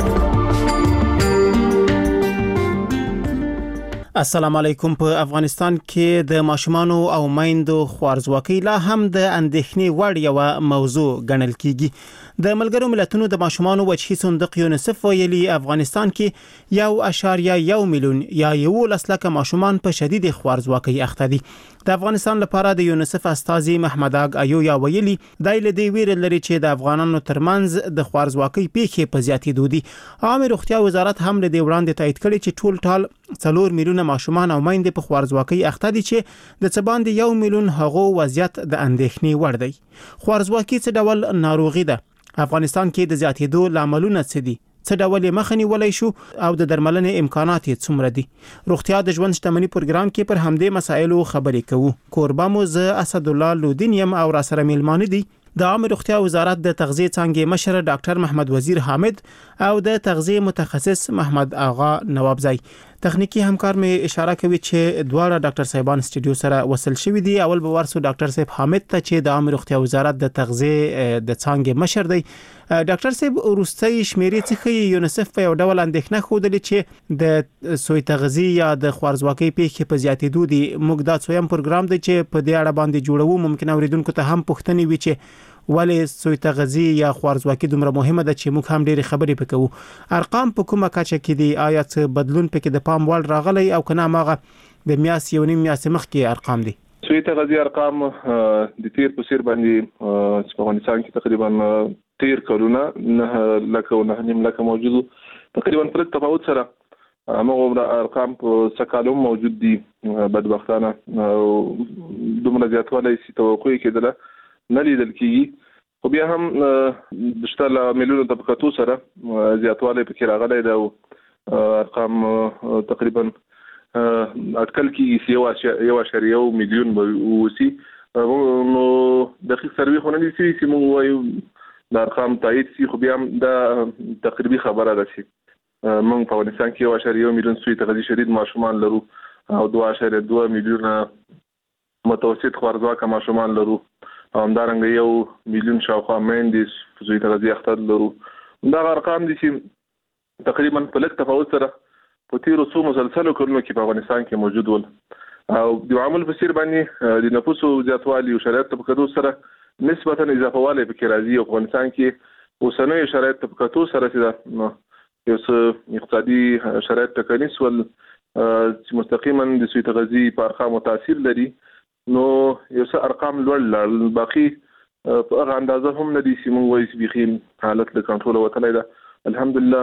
السلام علیکم. په افغانستان کې د ماشومانو او میندو خوارځواکۍ لا هم د اندېښنې وړ یو موضوع ګڼل کیږي. د ملګرو ملتونو د ماشومانو وجهي صندوق یونیسف ویلي افغانستان کې یو اشاریه یو میلیون یا یولس لکه ماشومان په شدید خوارځواکۍ اخته دي. د افغانستان لپاره د یونیسف استازي محمد اګ ایو یا ویلي دای له دې ویره لري چې د افغانانو ترمنځ د خوارځواکۍ پیښې په زیاتېدو دي. عامه روغتیا وزارت هم له دې وړاندې تایید کړي چې ټول ټال څلور میلیونه ماشومان او میندې په خوارځواکۍ اخته دي چې د څه باندې یو میلیون هغو وضعیت د اندېښنې وړ دی. خوارځواکۍ څه ډول ناروغي ده؟ افغانستان کې د زیاتېدو لاملونه څه دي؟ څه ډول مخه نیولای شو او د درملنې امکانات یې څومره دي؟ روغتیا د ژوند شتمنۍ پروګرام کې پر همدې مسایلو خبرې کوو. کوربه مو زه اسد الله لودین یم او را سره میلمانه دي د عامه روغتیا وزارت د تغذیه څانګې مشر ډاکټر محمد وزیر حامد او د تغذیه متخصص محمد آغا نوابزی. تخنیکی همکار می اشاره کوي چې دواړه ډاکټر صاحبان استودیو سره وصل شوي دي. اول به ورسو ډاکټر صاحب حامد ته چې د عامه روغتیا وزارت د تغذیه د څانګې مشر دی. ډاکټر صاحب وروستي شمیرې څخه یونیسف په یو ډول اندېښنه خوده چې د سوی تغذیه یا د خوارځواکۍ پیښې په زیاتېدو دي. موږ دا څویم پروګرام دی چې په دې اړه باندې جوړوو. ممکن اوریدونکو ته هم پوښتنې وي چې ولې سوی تغذیه یا خوارځواکۍ دومره مهمه ده چې موږ هم ډېری خبرې پکوو. ارقام په کومه کچه کې دي؟ آیا څه بدلون پکې د پام وړ راغلی او کنه ماغه د میاس یو نیم میاس مخکې ارقام دي؟ سوی تغذیه ارقام د تیر په سیر باندې په افغانستان کې تقریبا تیر کلونه نه لکه نه نیم لکه موجود تقریبا پر تفاوت سره هغه ارقام په سکالو موجود دي بدبختانه دومره زیاتوالی چې توقع کېدله نه لیدل کېږي خو بیا هم د شته لاملونو د طبقاتو سره زیاتوالی پکې راغلی دی او ارقام تقریبا اټکل کېږي چې یو اعشاریه یو میلیون به وسي نو دقیق سروې خو نه دي شوي چې موږ وایو د ارقام تایید شي خو بیا هم دا تقریبي خبره ده چې موږ په افغانستان کې یو اعشاریه یو میلیون سوی تغذیه شدید ماشومان لرو او دوه اعشاریه دوه میلیونه متوسط خوارځواکه ماشومان لرو او همدارنګه یو میلیون شاوخوا میندې سوی تغذیه اخته لرو دا ارقام دي چې تقریبا په لږ تفاوت سره په تیرو څو مسلسلو کلونو کې په افغانستان کې موجود ول او د عامل په څیر باندې د نفوسو زیاتوالي او شرایط طبقاتو سره نسبتا اضافه والی پکې راځي او افغانستان کې اوسنۍ شرایط طبقاتو سره چې یو څه اقتصادي شرایط ټکنیس ول چې مستقیما د سوی تغذیه په ارقامو تاثیر لري نو یو څه ارقام لوړ لاړل باقي په هغه اندازه هم نه دي چې موږ وایو چې بیخي حالت له کنټروله وتلی ده الحمدلله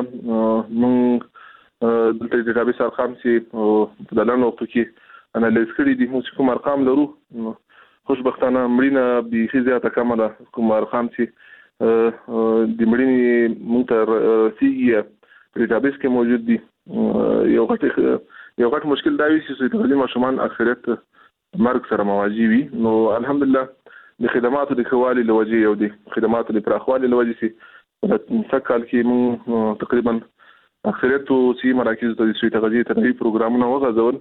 موږ دلته د ډیټابیس ارقام چې په دلانو وختو کې انالیز کړي دي موږ کوم ارقام لرو خوشبختانه مړینه بیخي زیاته کمه ده کوم ارقام چې د مړینې موږ ته رسیږي ډیټابیس کې موجود دي یو غټ یو غټ مشکل دا وي چې تقریبا ماشومان اکثریت مرګ سره مواجه وي نو الحمدلله د خدماتو د خوالي لوجه یو دي خدماتو د پراخوالي لوجه سي په سکهال کې موږ تقریبا اکثریت سي مراکز د سوي تغذیه تنوي پروګرامونه وغځول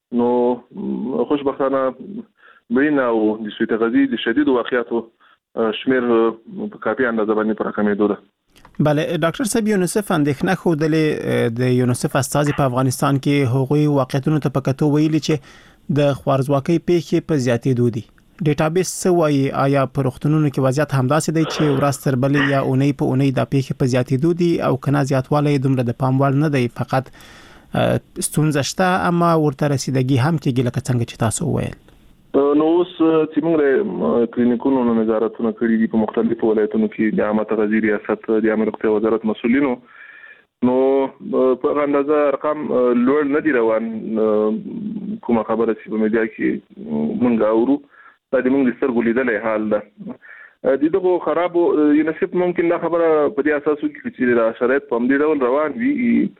نو خوشبختانه بین او د سوي تغذیه د شدید واقعیاتو شمیر په کافي اندازه باندې پر کمېدو ده بله ډاکټر صاحب یونیسف اندېښنه خوده د یونیسف استازي په افغانستان کې هغوی واقعیتونو ته په کتو ویلي چې د خوارځواکۍ پیښې په زیاتېدو دي ډیټابیس څه وایي آیا په روغتونونو کې وضعیت همداسې دی چې ورځ تر بلې یا اونۍ په اونۍ د پیښې په زیاتېدو دي او کنه زیاتوالی دومره د پام وړ نه دی فقط ستونزه شته اما ورته رسیدګي هم کېږي لکه څنګه چې تاسو وویل نو اوس چې موږ کلینیکونو نظارتونه کړي دي په مختلفو ولایتونو کې د عامه تغذیه ریاست د عامه روغتیا وزارت مسؤلینو نو په اندازه ارقام لوړ نه دي روان کومه خبره چې په میډیا کې موږ اورو دا د موږ سترګو لیدلې حال ده د دغه خرابو یونیسف ممکن دا خبره په دې اساس کې چې شرایط په همدې ډول روان وي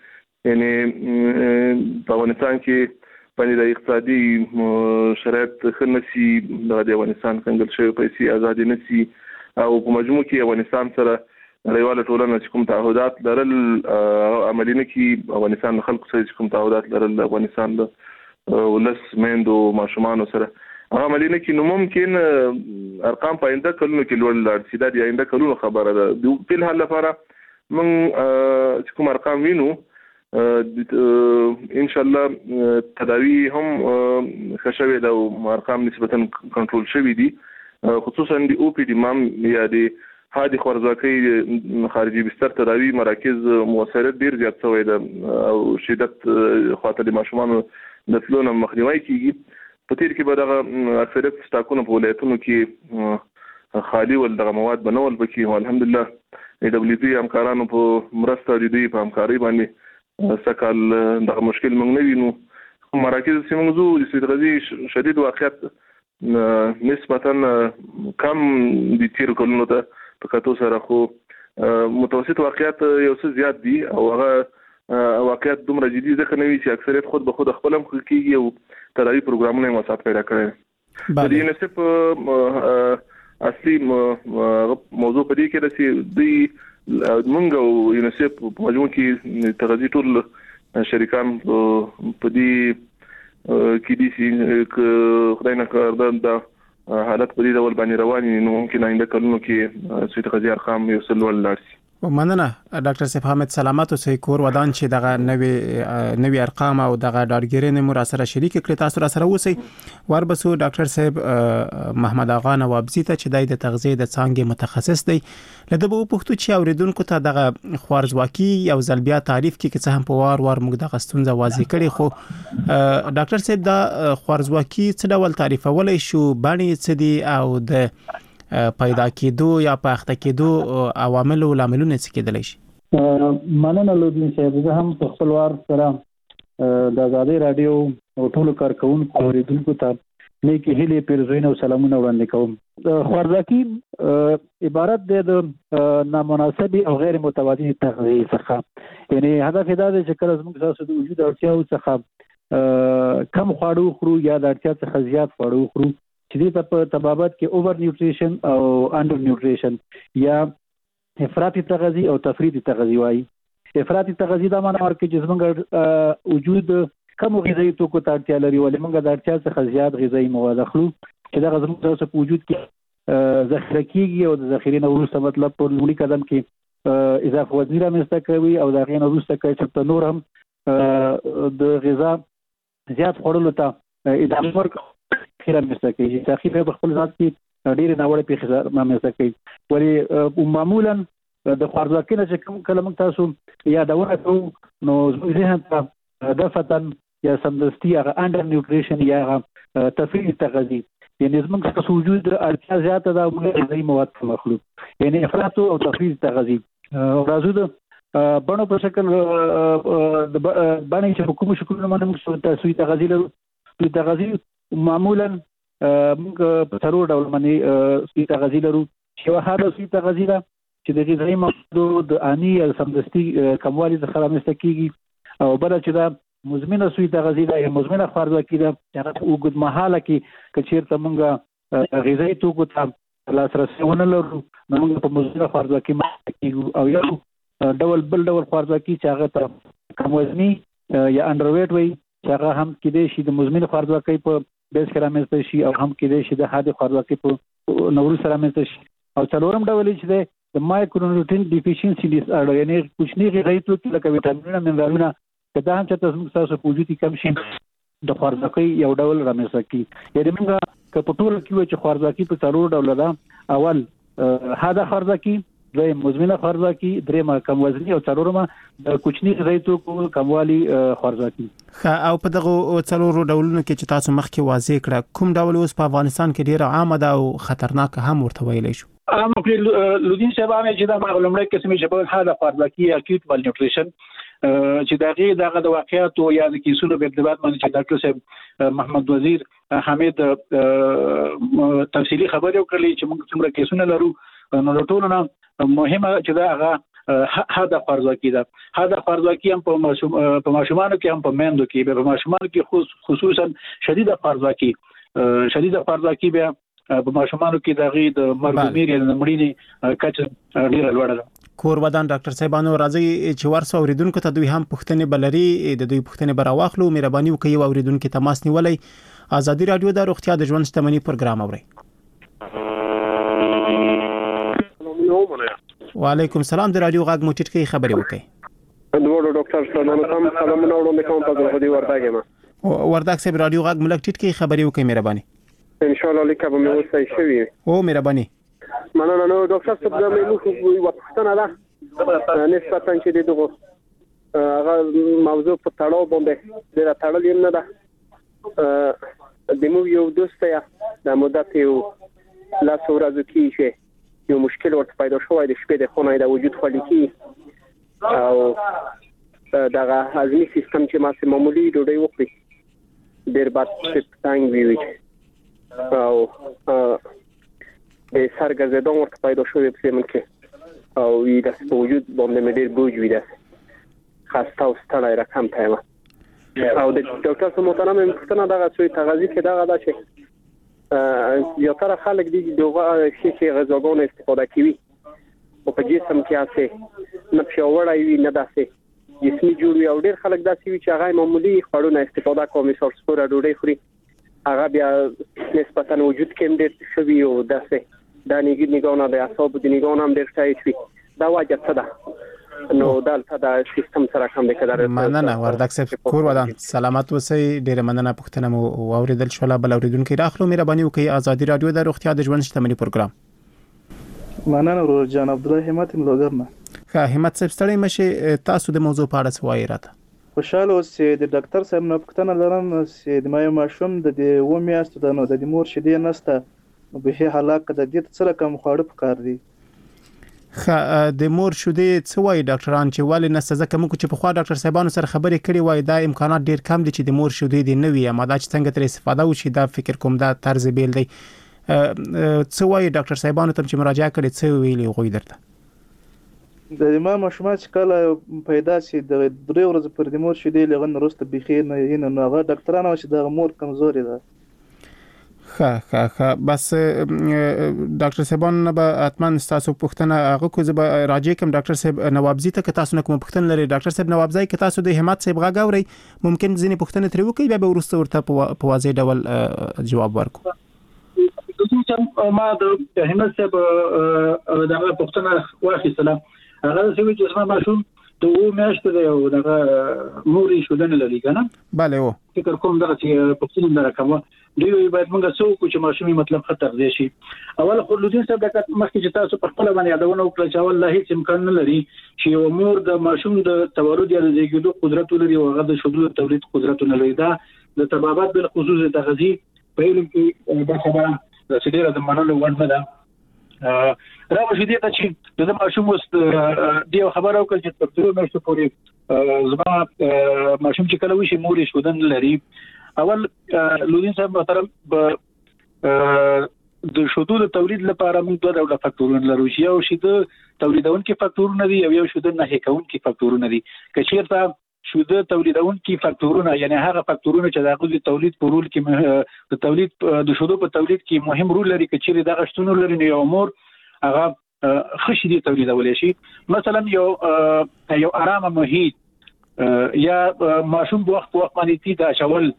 یعنی په افغانستان کې باندې د اقتصادي شرایط خنسي د افغانستان څنګه شوی پیسې آزاد نه سي او په مجموع کې افغانستان سره نړیواله ټولنه چې کوم تعهدات لرل عملي نه کې افغانستان خلکو سره کوم تعهدات لرل افغانستان د ولس میندو ماشومان سره هغه عملي نه کې نو ممکن ارقام په آینده کلونو کې لوړ لاړ شي دا د آینده کلونو خبره ده د په حال لپاره موږ چې کوم ارقام وینو ان شاء الله تداوی هم خشوي دا ارقام نسبتا کنټرول شوي دي خصوصا د او پی ډی مام یا د هادي خوارځواکۍ خارجي بستر تداوی مراکز موثریت ډیر زیات شوی ده او شدت خاطر د ماشومان د فلونه مخنیوي کیږي په تیر کې به دغه اکثریت سټاکونه په ولایتونو کې خالي ول دغه مواد بنول بکی الحمدلله ای دبليو پی همکارانو په مرسته د دې په همکاري باندې سکهال دغه مشکل موږ نه وینو مراکز چې موږ زو د سوي تغذیه شدید واقعیت نسبتا کم د تیر کلونو ته په کتو سره خو متوسط واقعیت یو څه زیات دي او هغه واقعیت دومره جدي ځکه نه وي چې اکثریت خود به خود خپل هم کېږي او تداوی پروګرامونه مساعد پیدا کړي د یونیسف اصلي موضوع په دې کې ده چې دوی مونږ او یونیسف په مجموع کې تغذیه ټول شریکان په دې کې دي چې خدای نه کړ دا حالت په دې ډول باندې رواني نو ممکن آینده کلونو کې سوي تغذیه ارقام یو څه لوړ لاړ شي مننه ډاکټر صاحب حامد سلامت اوسئ کور ودان چې دغه نوې نوې ارقام او دغه ډاډګیرنې مو را سره شریک کړئ تاسو را سره اوسئ وربسو ډاکټر صاحب محمد اغا نوابزی ته چې د تغذیه د څانګې متخصص دی لته به پښتو چې اوریدونکو ته دغه خوارځواکي او زلبیا تعریف کې چې هم په وار وار موږ د غستونځه واضح کړي خو ډاکټر صاحب دا خوارځواکي څه ډول تعریفولای شو باندې څه دي او د پیدا کېدو یا پخته کېدو عوامل او لاملونه څه کېدلی شي مننه لودین صاحب زه هم په خپل وار سره د آزادۍ رادیو او ټولو کارکونکو اوریدونکو ته نیکی هیلې پیرزوین او سلامونه وړاندې کوم. خوارځواکي عبارت دی د نامناسب او غیر متوازن تغذیه څخه، یعنی هدف دا دی چې کله زموږ تاسو د وجود اړتیاو څخه کم خواړه خورو یا د اړتیا څخه زیات خواړه خورو، چې دې ته په طبابت کې اوور نیوټریشن او انډر نیوټریشن یا افراطي تغذیه او تفریطي تغذیه وایي. افراطي تغذیه دا معنی ورکوي چې زموږ وجود کم غذایی توکو ته اړتیا لري، ولې موږ د اړتیا څخه زیات غذایی مواد اخلو چې دغه زموږ تاسو په وجود کې ذخیره کیږي او د ذخیرې نه وروسته مطلب په لومړي قدم کې اضافه وزني رامنځته کوي او د هغې نه وروسته کوي چې نور هم د غذا زیات خوړلو ته ادامه ورکړي رامنځته کوي چې تاخیر په خپل ذات کې ډېرې ناوړه پیښې رامنځته کوي. ولې معمولا د خوارځواکۍ نه چې کوم کله موږ تاسو یادونه کوو نو زموږ ذهن ته دفتن یا سمدستي هغه انډر نیوټریشن یا هغه تفریطي تغذیه، یعنی زموږ څخه وجود اړتیا زیاته ده او موږ غذایي مواد کم اخلو، یعنی افراط او تفریطي تغذیه. راځو د بڼو په شکل د بڼې چې په کومو شکلونو باندې موږ سوی تغذیه لرو. سوی تغذیه معمولا موږ په څلور ډول باندې سوی تغذیه لرو، چې یوه هغه سوی تغذیه ده چې د غذایي موادو د اني یا سمدستي کموالي څخه رامنځته کیږي، او بله چې دا مزمنه سوی تغذیه ده یا مزمنه خوارځواکي ده چې هغه په اوږدمهاله کې که چېرته موږ غذایي توکو ته لاسرسی ونه لرو نو موږ په مزمنه خوارځواکي مخته کېږو. او یو ډول بل ډول خوارځواکي چې هغه ته کم وزني یا انډرویټ وایي، چې هغه هم کېدای شي د مزمنې خوارځواکۍ په بیس کې رامنځته شي او هم کېدای شي د حادې خوارځواکۍ په نه وروسته رامنځته شي. او څلورم ډول یې چې دی د مایکرونیوټرین ډیفیشنسي ډیس آرډر، یعنی کوچني غذایي توکي لکه ویټامینونه منرالونه که دا هم چې زموږ ستاسو په وجود کې کم شي د خوارځواکۍ یو ډول رامنځته کړي. یعنې موږ که په ټوله کې وایو چې خوارځواکي په څلور ډوله ده، اول حاده خوارځواکي، دویم مزمنه خوارځواکي، دریمه کم وزني او څلورمه د کوچني غذایي توکو کموالي خوارځواکي. ښه، او په دغه څلورو ډولونو کې چې تاسو مخکې واضح کړه، کوم ډول اوس په افغانستان کې ډېره عامه ده او خطرناکه هم ورته ویلی شو؟ عامه کړي لودین صاحب عامه چې دا لومړی قسم چې په حاله خوارځواکي یا اکیوټ مال نیوټریشن چې دغه دغه د واقعیاتو یا د کیسونو په ارتباط باندې چې ډاکټر صاحب محمد وزیر حمید تفصیلی خبرې وکړلې چې موږ څومره کیسونه لرو، نو ټول نه مهمه چې دا هغه حاده خوارځواکي ده. حاده خوارځواکي هم په ماشوم په ماشومانو کې هم په میندو کې، په ماشومانو کې خصوصا شدیده خوارځواکي شدیده خوارځواکي بیا په ماشومانو کې دغه د مرګ میر یا د مړینې کچه ډیره لوړه ده. کور ودان ډاکټر صاحبانو راځي چې ورسو اوریدونکو ته دوی هم پوښتنې بلري، د دوی پوښتنې بر واخلو. مهرباني وکړئ او اوریدونکو تماس نیولای. آزادي رادیو د روغتیا د ژوند شتمنۍ پروګرام اوري. وعلیکم السلام، د رادیو غږ موټیټ کې خبرې وکړئ. دوه ډاکټر صاحب سلامونه وړاندې کوم په دې ورتاګه ما ورداګ صاحب رادیو غږ ملک ټیټ کې خبرې وکړئ مهرباني. ان شاء الله لیکه به مې وسای شوی. او مهرباني. مننه. نو ډاکټر صاحب دا مې نو یو پښتنه ده نسبتا چې دغه هغه موضوع په تړاو باندې ډېر تړل نه ده. د مو یو دوست یا د مدت یو لا څورازو کې شي یو مشکل ورته پیدا شوی د شپې د خونه د وجود خالي کی او دغه هضمي سیستم چې ما سه معمولی ډوډۍ وخوري ډېر بد څنګه وی او د سرګرځېدو ورته پیدا شوی په من کې او وی د وجود باندې مې ډېر بوج وی ده خاصه او ستړی رقم تایمه او د ډاکټر سره محترم پښتنه دغه څوی تغذیه کې دغه دا چې یو تر خلک دي دغه شي چې غذاګون استفاده کوي او په جسم کې اسه نه پیاوړی وي نه داسې جسمي جوړ وي او ډېر خلک داسې وي چې هغه معمولی خوړونه استفاده کوي، مثال سپوره ډوډۍ خوري، هغه بیا نسبتا وجود کې ډېر شوي او داسې دا نیګ نیګونه د اعصاب د نیګونه هم ډېر ټایټ وي. دا وجه څه ده؟ نو دلته د سیستم سره کوم د کډر مننه. ورداګ صاحب کور ودان سلامت اوسئ. ډېر مننه. پښتنه مو اوریدل شو. بل اوریدونکو راخلو مهرباني وکړئ. آزادي رادیو د روغتیا د ژوند شتمنۍ پروګرام. مننه ورور جان عبد الله همت ملوګرنه. ښه همت صاحب ستړی مشه، تاسو د موضوع په اړه څه وایي راته؟ خوشاله اوس د ډاکټر صاحب نه پوښتنه لرم چې د مې ماشوم د دې و میاشتو د نو د مور شیدې نسته، نو به هلاک د دې څه رقم خواړه پکار دي؟ خ د مور شودې څه وایي ډاکټران چې ولې نسته ځکه موږ چې په خوا ډاکټر صاحبانو سره خبرې کړې وای دا امکانات ډیر کم دي چې د مور شودې دی نوي اما دا چې څنګه تر استفاده وشي دا فکر کوم دا طرز بیل دی څه وایي ډاکټر صاحبانو ته چې مراجعه کړې څه ویلي غوي درته د ما ماشومان چې کله پیدا شي د درې ورځې پر د مور شودې لغون وروسته بخیر نه نه هغه ډاکټرانو چې د مور کمزوري ده ښه ښه ښه بس ډاکټر صاحبان به اتمن تاسو پوښتنه هغه کو زه به راځي کوم ډاکټر صاحب نوابزی ته که تاسو نه کوم پوښتنه لري ډاکټر صاحب نوابزی که تاسو د همت صاحب غاوري ممکن ځینې پوښتنه ترې وکړي بیا به ورسته ورته په واضح ډول جواب ورکړو ما د همت صاحب دغه پوښتنه واخیستله هغه څه چې زما ماشوم ته و میاشتې دی او دغه موري شودنه لري کنه bale و فکر کوم دغه چې پوښتنه نه راکوم دی باید موږ څه وکړو چې ماشومي مطلب خطر دی شي اول خو لودین صاحب دغه مخکې چې تاسو په خپل باندې یادونه وکړه چې والله هیڅ امکان نه لري چې یو مور د ماشوم د تولد یا د زیږیدو قدرت لري او هغه د شودلو تولید قدرت نه لري دا د طبابت بل خصوص د غذی په علم کې د خبره د سړي د منلو وړ نه ده راو شدي ته چې د ماشوم واست دی خبره وکړه چې په ټولو مېشتو پورې زما ماشوم چې کله وشي مور شودن لري اول لودین صاحب محترم د شودو د تولید لپاره موږ دوه ډول فاکتورونه لرو چې یو شی د تولیدونکو فاکتورونه دي او یو شی د نه هکونکو فاکتورونه دي که چیرته شوده تولیدونکو فاکتورونه یعنی هغه فاکتورونه چې د غوړي تولید په رول کې د تولید د شودو په تولید کې مهم رول لري چې چیرې د غشتونو لري نو یو مور هغه خشي دي تولیدول شي مثلا یو یو آرامه محیط یا ماشوم په وخت وخت باندې تي دا شول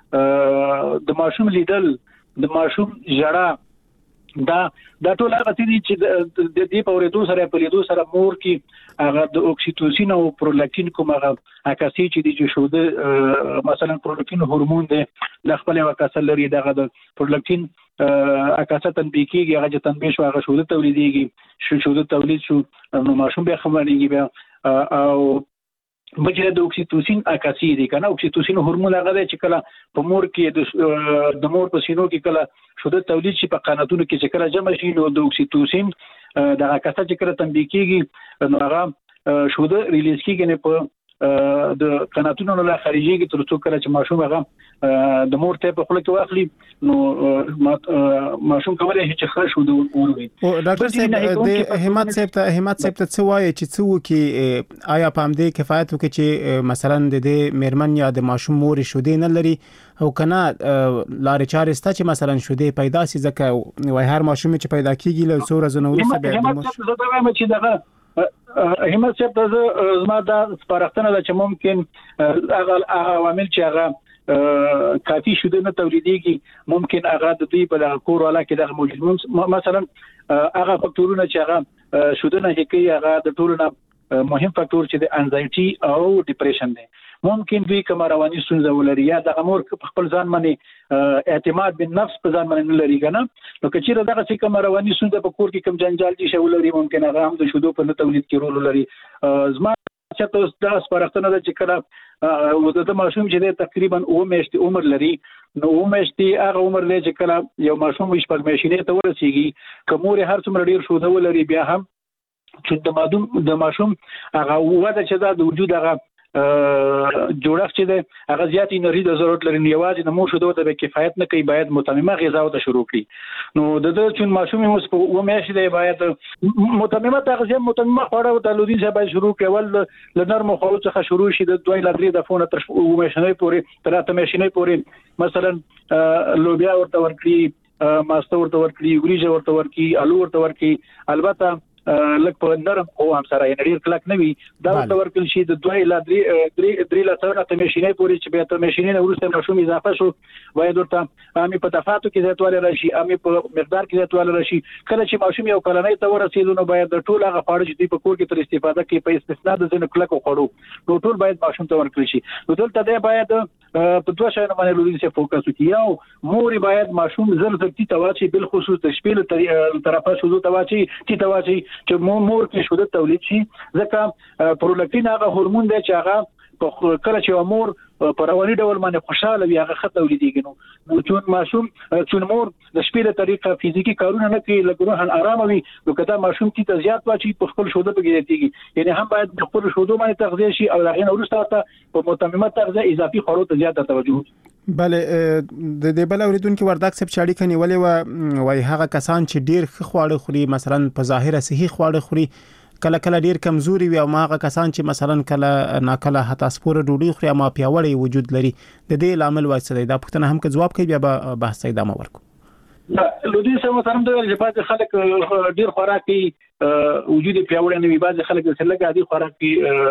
د ماشوم لیدل د ماشوم ژړا دا دا ټول هغه دي چې د دې په ورېدو سره په لیدو سره مور کې هغه د اوکسیټوسین او پرولاکټین کوم هغه عکاسي چې دي چې شو د مثلا پرولاکټین هورمون دی د خپل عکاسه لري دغه د پرولاکټین عکاسه تنبیه کیږي هغه چې تنبیه شو هغه شو د تولیديږي شو شو د تولید شو نو ماشوم به خبرېږي بیا او بچره د اوکسیټوسین عکاسي دي کنه اوکسیټوسین هورمون هغه دی چې کله په مور کې د مور په سینو کې کله شو د تولید شي په قناتونو کې چې کله جمع شي نو د اوکسیټوسین د عکاسه چې کله تنبیه کیږي نو هغه شو د ریلیز کیږي نه په د قناتونو له خارجيږي تر څو کله چې ماشوم هغه د مور ته په خله کې واخلي نو ماشوم کولای شي چې خرج شو د وروري او ډاکټر صاحب د همت صاحب ته همت صاحب ته څه وایي چې څه وکي آیا په همدې کفایت وکي چې مثلا د دې میرمن یا د ماشوم مور شودې نه لري او کنه لارې چارې ستا چې مثلا شودې پیدا سي ځکه وای هر ماشوم چې پیدا کیږي له څو ورځې نو ورسره به همت چې دغه همت صاحب د زما د سپارښتنه ده چې ممکن هغه عوامل چې هغه کافي شوده نه تولیديږي ممکن هغه د دې په کور والا کې د موجود مثلا هغه فاکتورونه چې هغه شوده نه کوي هغه د ټولو نه مهم فاکتور چې د انزایټي او ډیپریشن دی ممکن دوی کوم رواني ستونزه ولري یا د امور خپل ځان باندې اعتماد بالنفس په ځان باندې لري کنه نو کچېره دغه څه کوم رواني ستونزه په کور کې کوم جنجال دي شول لري ممکن هغه هم د شودو په تولید کې رول لري زما چې تاسو د سپارښتنه ده چې کله وته د ماشوم چې تقریبا او میاشتې عمر لري نو او میاشتې هغه عمر لري چې کله یو ماشوم شپږ میاشتې ته ورسیږي کومور هر څومره ډیر شودو ولري بیا هم چې د مادوم د ماشوم هغه وده چې د وجود هغه جوړښت چې د هغه زیات انرژي د ضرورت لري نیواز د مور شودو ته کفایت نه کوي باید متممه غذا او ته شروع کړي نو د دې چې ماشوم موږ په و میاشتې دی باید متممه تغذیه متممه خوړه او د لودین ځای شروع کول ل نرمو خوړو څخه شروع شي د دوی لدري د فونه تر و میاشتې پورې تر اته میاشتې پورې مثلا لوبیا ورته ورکړي ماسته ورته ورکړي ګریجه ورته ورکړي الو ورته ورکړي البته لکه په نرم او هم سره یې ډیر کلک نوي دا ورکل شي د دوی لا درې درې درې لا تر ته ماشينې پورې چې به ته ماشينې ورسته ماشوم اضافه شو وای درته امي په تفاوت کې زیاتواله راشي امي په مقدار کې زیاتواله راشي کله چې ماشوم یو کلنۍ ته ورسېدو نو باید ټول هغه خواړه چې په کور کې تر استفاده کې په استثنا د ځنه کلک خوړو نو ټول باید ماشوم ته ورکل شي نو دلته دی باید په دوه شایانو باندې لوري څخه فوکس وکړي یو مور باید ماشوم زر زر تی تواچی بل خصوص تشکیل طرفه شوزو تواچی تی تواچی چې مور کې شوده تولید شي ځکه پرولاکټین هغه هورمون دی چې هغه کله چې امور په رواني ډول باندې خوشاله وي هغه خط ولیديږي نو چون ماشوم چون مور د شپې له طریقه فزیکی کارونه نه کوي لکه روحن آرام وي نو کدا ماشوم ته زیات واچي په خپل شوده بګیږي یعنی هم باید په خپل شوده باندې تغذیه شي او هغه ورسته ته په متممه تغذیه اضافي خوړو ته زیاته توجه بله د دې بل اوریدونکو ورداک سب چاړي کني ولې و وای هغه کسان چې ډیر خواړه خوري مثلا په ظاهره صحیح خواړه خوري کله کله ډیر کمزوري وي او ماغه کسان چې مثلا کله ناکله حتی سپوره ډوډۍ خوري ما پیاوړی وجود لري د دې لامل وایي دا پښتنه هم که جواب کوي بیا به بحث ادامه ورکو لودي سم ترم د لپاره خلک ډیر خوراکي وجود پیاوړی نه وي بعض خلک د سلګ عادي خوراکي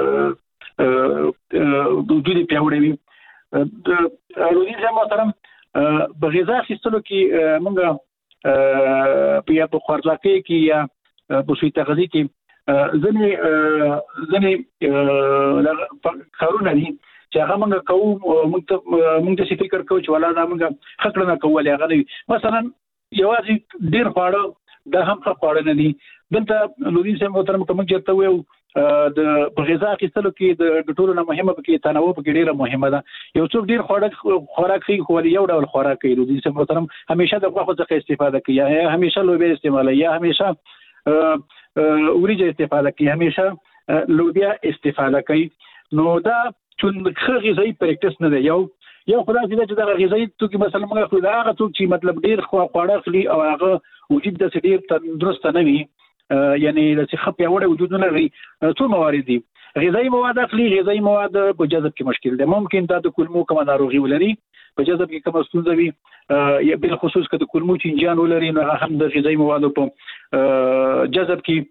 وجود پیاوړی وي لودي سم ترم بغذا خستلو کې موږ په په خوراکي کې یا په شي تغذیه کې ځنې ځنې کارونه دي چې هغه موږ کوو موږ موږ د فکر کوو چې ولا دا موږ خکړه نه کول هغه مثلا یوازې ډیر خواړه د هم خواړه نه دي دلته لوري سم محترم کوم چرته وو د غذا اخیستلو کې د ټولو نه مهمه کې تنوع په ډیره مهمه ده یو څوک ډیر خوراک خوراک کوي خو یو ډول خوراک کوي لوري سم محترم همیشه د غوښه څخه استفاده کوي یا همیشه لوبیا استعمال یا همیشه وریجه استفاده کوي همیشه لوبیا استفاده کوي نو دا چون غذایی پریکټس نه دی یو یو خدای دې چې دا غذایی توکي مثلا موږ خو دا هغه توک چې مطلب ډیر خواړه خوري او هغه وجود د ډیر تندرست نه وي یعنی د څه په وړه وجود نه لري څو موارد دي غذایی مواد اخلي غذایی مواد په جذب کې مشکل ده ممکن دا د کولمو کوم ناروغي ولري په جذب کې کوم ستونزه وي یا بل خصوص کده کولمو چینجان ولري نو هم د غذایی موادو په جذب کې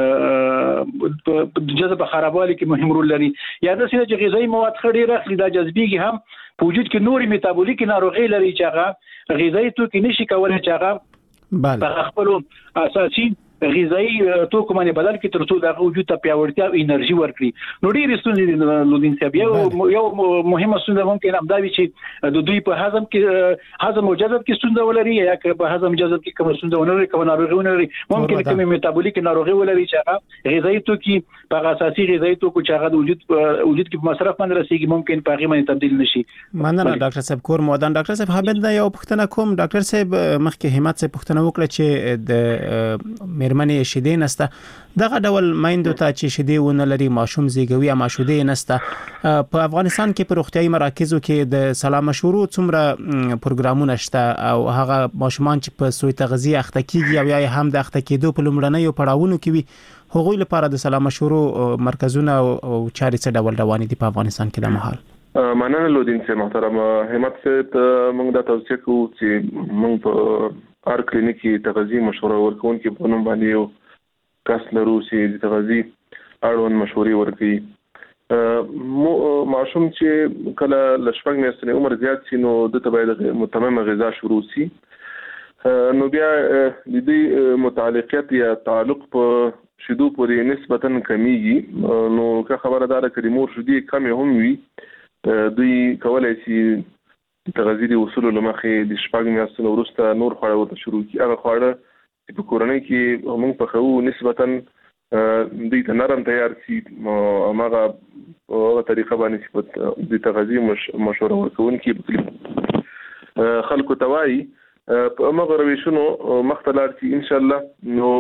د جذب خرابوالي کې مهم رول لري یا د سینې چې غذایی مواد خړې راخلي دا جذبيږي هم په وجود کې نوري میتابولیک ناروغي لري چې هغه غذایی توکي نشي کولای چې هغه بله خپل اساسي غذایی توکو باندې بدل کې ترڅو د وجود ته پیاوړتیا او انرژي ورکړي نو ډېر ستونزې لودین صاحب یو یو مهمه ستونزه ممکن هم دا وي چې د دوی په هضم کې هضم او جذب کې ستونزه ولري یا که په هضم جذب کې کوم ستونزه ولري کوم ناروغي ولري ممکن کوم میتابولیک ناروغي ولري چې هغه غذایی توکي په اساسي غذایی توکو چې هغه د وجود وجود کې مصرف باندې رسیږي ممکن په هغه باندې تبدیل نشي مننه ډاکټر صاحب کور مودان ډاکټر صاحب حامد دا یو پښتنه کوم ډاکټر صاحب مخکې همت صاحب پښتنه وکړه چې د میرمنې شیدې نسته دغه ډول مایندو ته چې شیدې ونه لري ماشوم زیږوي یا ماشوده نسته په افغانستان کې په روغتيایي مراکزو کې د سلام مشورو څومره پروګرامونه شته او هغه ماشومان چې په سوی تغذیه اخته کیږي او یا هم د اخته کېدو په لومړنیو پړاوونو کې وي هغوی لپاره د سلام مشورو مرکزونه او چارې څه ډول روانې دي په افغانستان کې د مهال مننه لودین سه محترم همت سه موږ د توصیه کوو چې موږ په هر کلینیک کې تغذیه مشوره ورکوونکي په نوم باندې یو کس لرو چې د تغذیه اړوند مشورې ورکوي ماشوم چې کله لشپږ میاشتې عمر زیات شي نو د باید متممه غذا شروع شي نو بیا د دې متعلقات یا تعلق په شیدو پورې نسبتاً کمیږي نو که خبردار کړي مور شیدې کم هم وي دوی کولای شي تغذیه اصول لمخې د شپږ میاشتې وروسته نور خواړه ورته شروع کړي هغه خواړه په کورنۍ کې موږ په خو نسبتاً د نرم تیار شي هغه په طریقه باندې د تغذیه مشوره ورکوونکي خلکو توای په هغه رویشونو مختلف شي ان شاء الله نو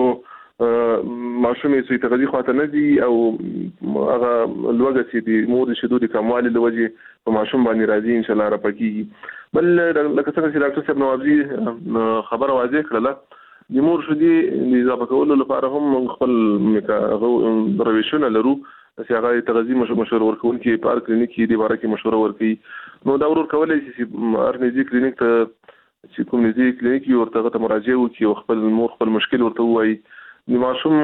ماشومې سوی تغذیه خاطر نه دي او هغه لوګه چې د مور شیدو د کموالي د وجه په ماشوم باندې راځي ان شاء الله را پکېږي بل لکه څنګه چې ډاکټر صاحب نوابزي خبره واضح کړله د مور شیدې د اضافه کولو لپاره هم خپل رویشونه لرو چې هغه تغذیه مشوره ورکوونکي په هر کلینیک کې د باره کې مشوره ورکوي نو دا ورور کولای شي چې هر نږدې کلینیک ته چې کوم نږدې کلینیک یو ورته ته مراجعه وکړي او خپل مور خپل مشکل ورته وایي د ماشوم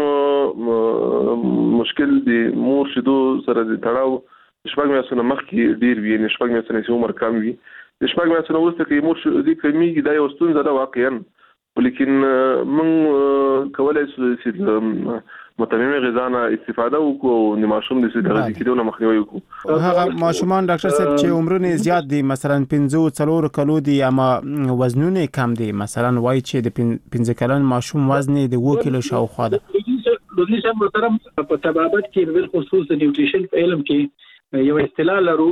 مشکل د مور شیدو سره د تړاو شپږ میاشتې مخکې ډیر وي نه شپږ میاشتې عمر کم وي د شپږ میاشتې وروسته کې مور شیدې کمیږي دا یو ستونزه ده واقعا ولیکن من کولای شو چې متممه غذا نه استفاده وکړو او د ماشوم د تغذیه کېدو نه مخنیوي وکړو هغه ماشومان ډاکټر صاحب چې عمرونه زیات دي مثلا پنځه څلور کلو دي اما وزنونه کم دي مثلا وای چې د پنځه کلن ماشوم وزن د اووه کیلو شاوخوا ده د دې سم محترم په تبابت کې بل خصوص د نیوټریشن علم کې یو اصطلاح لرو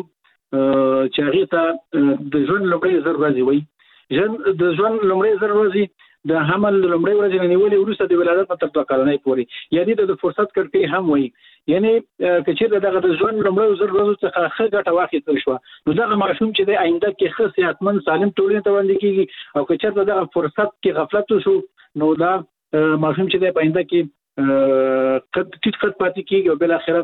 چې هغه ته د ژوند لومړی زر ورځې وایي. ژوند د ژوند لومړی زر ورځې د حمل لومړی ورځې نه نیولې وروسته د ولادت تر دوه کلنۍ پورې، یعنی د فرصت کړکۍ هم وایي. یعنی که چیرته دغه د ژوند لومړی زر ورځو څخه ښه ګټه واخیستل شوه نو دغه ماشوم چې د آینده کې ښه صحتمند سالم ټولنې ته وړاندې کیږي، او که چیرته دغه فرصت کې غفلت وشو نو دا ماشوم چې د آینده کې قد ټیټ قد پاتې کیږي او بل اخرت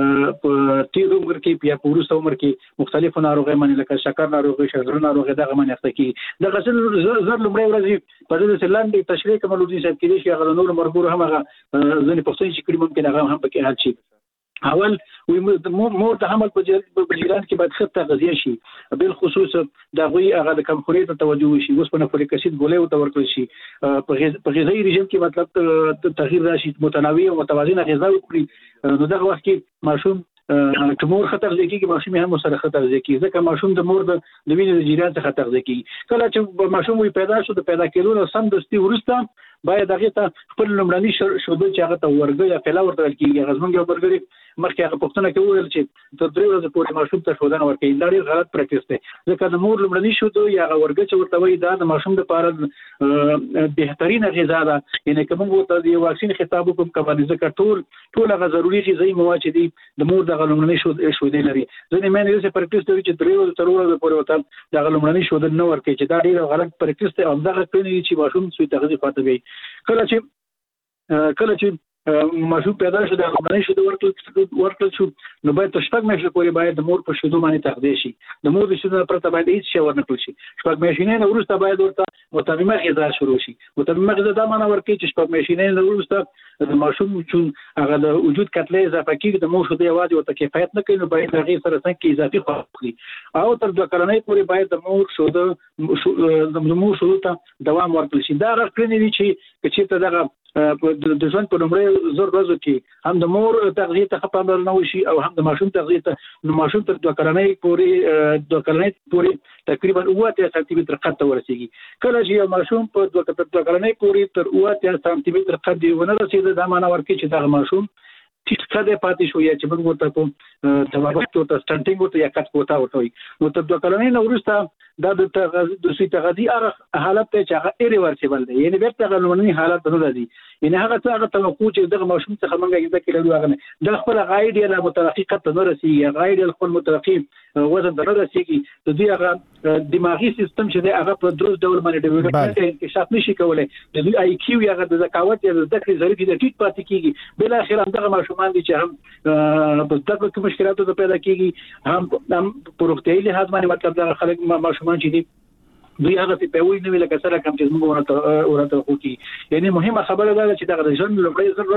په تیر عمر کې یا په وروسته عمر کې مختلفو ناروغیو باندې لکه شکر ناروغي، شکر ناروغي دغه باندې اخته کیږي. دغه زر لومړی ورځې په دې سلاندې تشریح کوم لودي صاحب کې شي هغه نور مرګور هم هغه ځنې پښتون چې کړي ممکن هغه هم پکې حل شي. اول وي مور د حمل په جریان کې باید ښه تغذیه شي، بل خصوص د غوي هغه د کمخوري ته توجه شي، اوس په فولیک اسید ګولې او تورکل شي، په غذایی رژیم کې مطلب تغییر راشي، متنوع او متوازنه غذا وکړي. نو دغه وخت کې ماشوم چې مور خطر ځکه ماشوم هم سره خطر ځکه ځکه ماشوم د مور د وینې د جریان څخه خطر ځکه کله چې ماشوم وي پیدا شو د پیدا کېدو سم دستي ورسته باید هغه ته خپل لومړني شوبه چې هغه ته ورګي یا فلا ورته کیږي غزمنګ یو برګري مخکې هغه پښتنه کې وویل چې تر درې ورځې پورې ماشوم ته شودنه ورکړي. دا ډېر غلط پریکټس دی ځکه د مور لومړني شوده یا هغه ورګي چې ورته وي دا د ماشوم لپاره بهترینه غذا ده. یعنی کوم ورته د واکسین خطاب کوم کوي ځکه ټول ټول هغه ضروري غذایی مواد چې دي د مور د لومړني شوده شوده لري. ځنې مې نه څه پریکټس دی چې درې ورځې تر ورځې پورې وته د لومړني شوده نه ورکړي چې دا ډېر غلط پریکټس دی. او دا کوي چې ماشوم سوی تغذیه پاتې وي. کله چې کله چې ماشوم پیدا شو د لومړني شوده ورکړل ورکړل شو نو باید تر شپږ میاشتې پورې باید د مور په شیدو باندې تغذیه شي. د مور د شیدو پرته باید هیڅ شی ورنکړل شي. شپږ میاشتې نه وروسته باید ورته متممه غذا شروع شي. متممه غذا دا معنی ورکړي چې شپږ میاشتې نه وروسته د ماشوم چې هغه د وجود کتلې اضافه کیږي د مور شیدو یوازې ورته کفایت نه کوي نو باید هغه سره څنګه اضافي خواړه وکړي او تر دوه کلنۍ پورې باید د مور شیدو د مور شیدو ته دوام ورکړل شي. دا راکړنی دي چې چې ته دغه د ژوند په لومړی زر ورځو کې هم د مور تغذیه ته پاملرنه وشي او هم د ماشوم تغذیه ته نو ماشوم تر دوه کلنۍ پورې دوه کلنۍ پورې تقریبا اوه سانتي متر قد ته ورسیږي. کله چې یو ماشوم په دوه کلنۍ پورې تر اوه سانتي متر قد ونه رسیږي دا معنی ورکړي چې دا ماشوم ټیټ قد پاتې شو یا چې موږ ورته کوم تبابت ورته سټنټینګ ورته یا کټ کوتا ورته وي. نو تر دوه کلنۍ نه وروسته دا د تغذیه تغذیه اره حالت ته چې هغه ایریورسیبل دی. یعنی بیرته هغه لومړني حالت نه راځي. یعنی هغه څه هغه توقع چې دغه ماشوم څخه موږ یې ذکر لرو هغه نه دا خپل غایډ یا مترقی قد نه رسیږي. غایډ خپل مترقی وزن نه رسیږي. د دې هغه دماغي سیستم چې دی هغه په دروس ډول باندې ډیولپمنت انکشاف نشي کولای. د دې آی کیو یا د ذکاوت یا د ذکر ظریف د ټیټ پاتې کیږي. بل اخر دغه ماشومان دي چې هم په دغه کې مشکلاتو ته پیدا کیږي هم هم پروختي لحاظ باندې مطلب دا خلک ماشومان چې دي دوی هغه په وی نه ویل کسره کم چې موږ ورته ورته وکړي. یعنی مهمه خبره ده چې دا د ژوند لومړی زر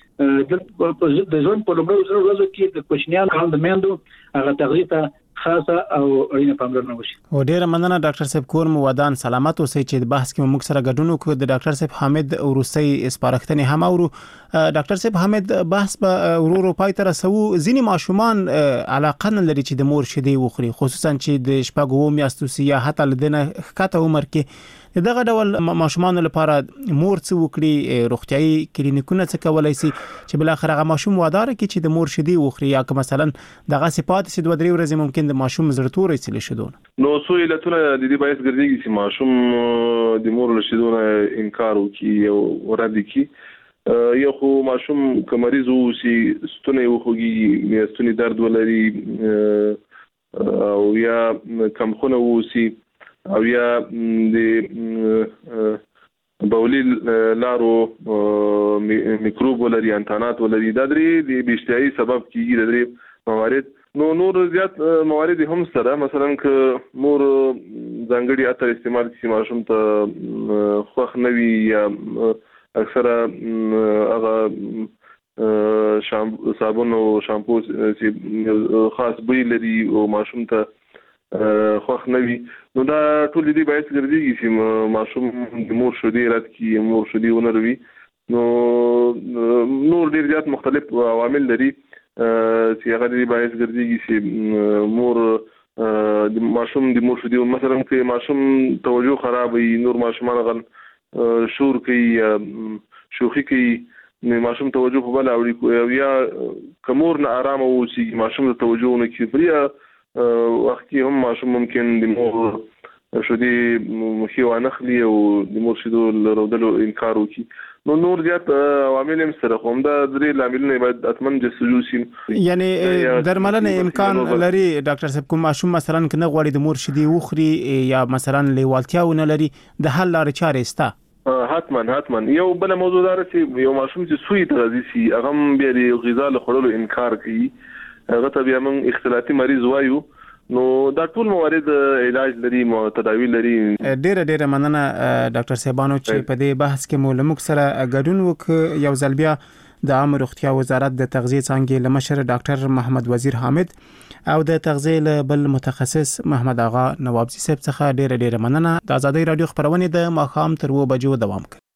ورځې د ژوند په لومړی زر ورځو کې د کوچنیانو هم د میندو هغه تغذیه ته خاصه او اړینه پاملرنه وشي. او ډیره مننه ډاکټر صاحب کور مو ودان سلامت اوسئ چې د بحث کې موږ سره ګډون وکړو. د ډاکټر صاحب حامد ورسي سپارښتنې هم اورو. ډاکټر صاحب حامد بحث به ورو پای ته رسو. ځینې ماشومان علاقه نه لري چې د مور شیدې وخوري خصوصا چې د شپږو میاشتو یا حتی لدنه ښکته عمر کې دغه ډول ماشومان لپاره مور څه وکړي روغتيایي کلینیکونه څه کولای شي چې بل اخر هغه ماشوم وادار کی چې د مور شیدې وخوري یا که مثلا دغه صفات چې دوه درې ورځې ممکن د ماشوم زړه تورې سلی شدون نو څو علتونه د دې باعث ګرځي چې ماشوم د مور له شیدونه انکار وکړي او ورته کی یو خو ماشوم که مریض وو سي ستونی وخوږي یا ستونی درد ولري او یا کمخونه وو سي او یا د بولي لارو میکروب ولري انتانات ولري دا درې د بیشتري سبب کیږي د درې موارد. نو نور زیات موارد هم سره مثلا که مور ځانګړي عطر استعمال کړي ماشوم ته خوښ نه وي یا اکثره هغه شامپو صابون او شامپو چې خاص بوی لري او ماشوم ته خوښ نه وي نو دا ټول دې باعث ګرځي چې ماشوم د مور شیدې رات کې مور شیدې ونروي. نو نور ډیر زیات مختلف عوامل لري چې هغه دې باعث ګرځي چې مور د ماشوم د مور شیدې مثلا کې ماشوم توجه خراب وي نور ماشومان غل شور کوي شوخي کوي نو ماشوم توجه په بل اوړي یا کمور نه آرام اوسي ماشوم ته توجه نه کوي بیا وخت کې هم ماشوم ممکن د مور شودي مخيو نخلي او د مور شیدو لرودلو انکار وکي نو نور زیات عوامل هم سره کوم دا درې لاملونه باید اتمن جسوسي یعنی درملنه امکان لري ډاکټر صاحب کوم ماشوم مثلا کنه غوړي د مور شیدي وخري یا مثلا لیوالتیاونه لري د حل لارې چارې ستا حتما حتما یو بل موضوع دار چې یو ماشوم چې سوی تغذی سي هغه بیا د غذا له خورلو انکار کوي هغه ته بیا موږ اختلاطي مریض وایو نو دا ټول موارد علاج لري مو تداوی لري ډېر ډېر مننه ډاکټر صاحبانو چې په دې بحث کې مو لمک سره ګډون وک یو ځل بیا د عامه روغتیا وزارت د تغذیه څانګې لمشر ډاکټر محمد وزیر حامد او د تغذیه بل متخصص محمد اغا نوابزی صاحب څخه ډېر ډېر مننه د آزادۍ رادیو خبرونه د ماخام تر و بجو دوام کوي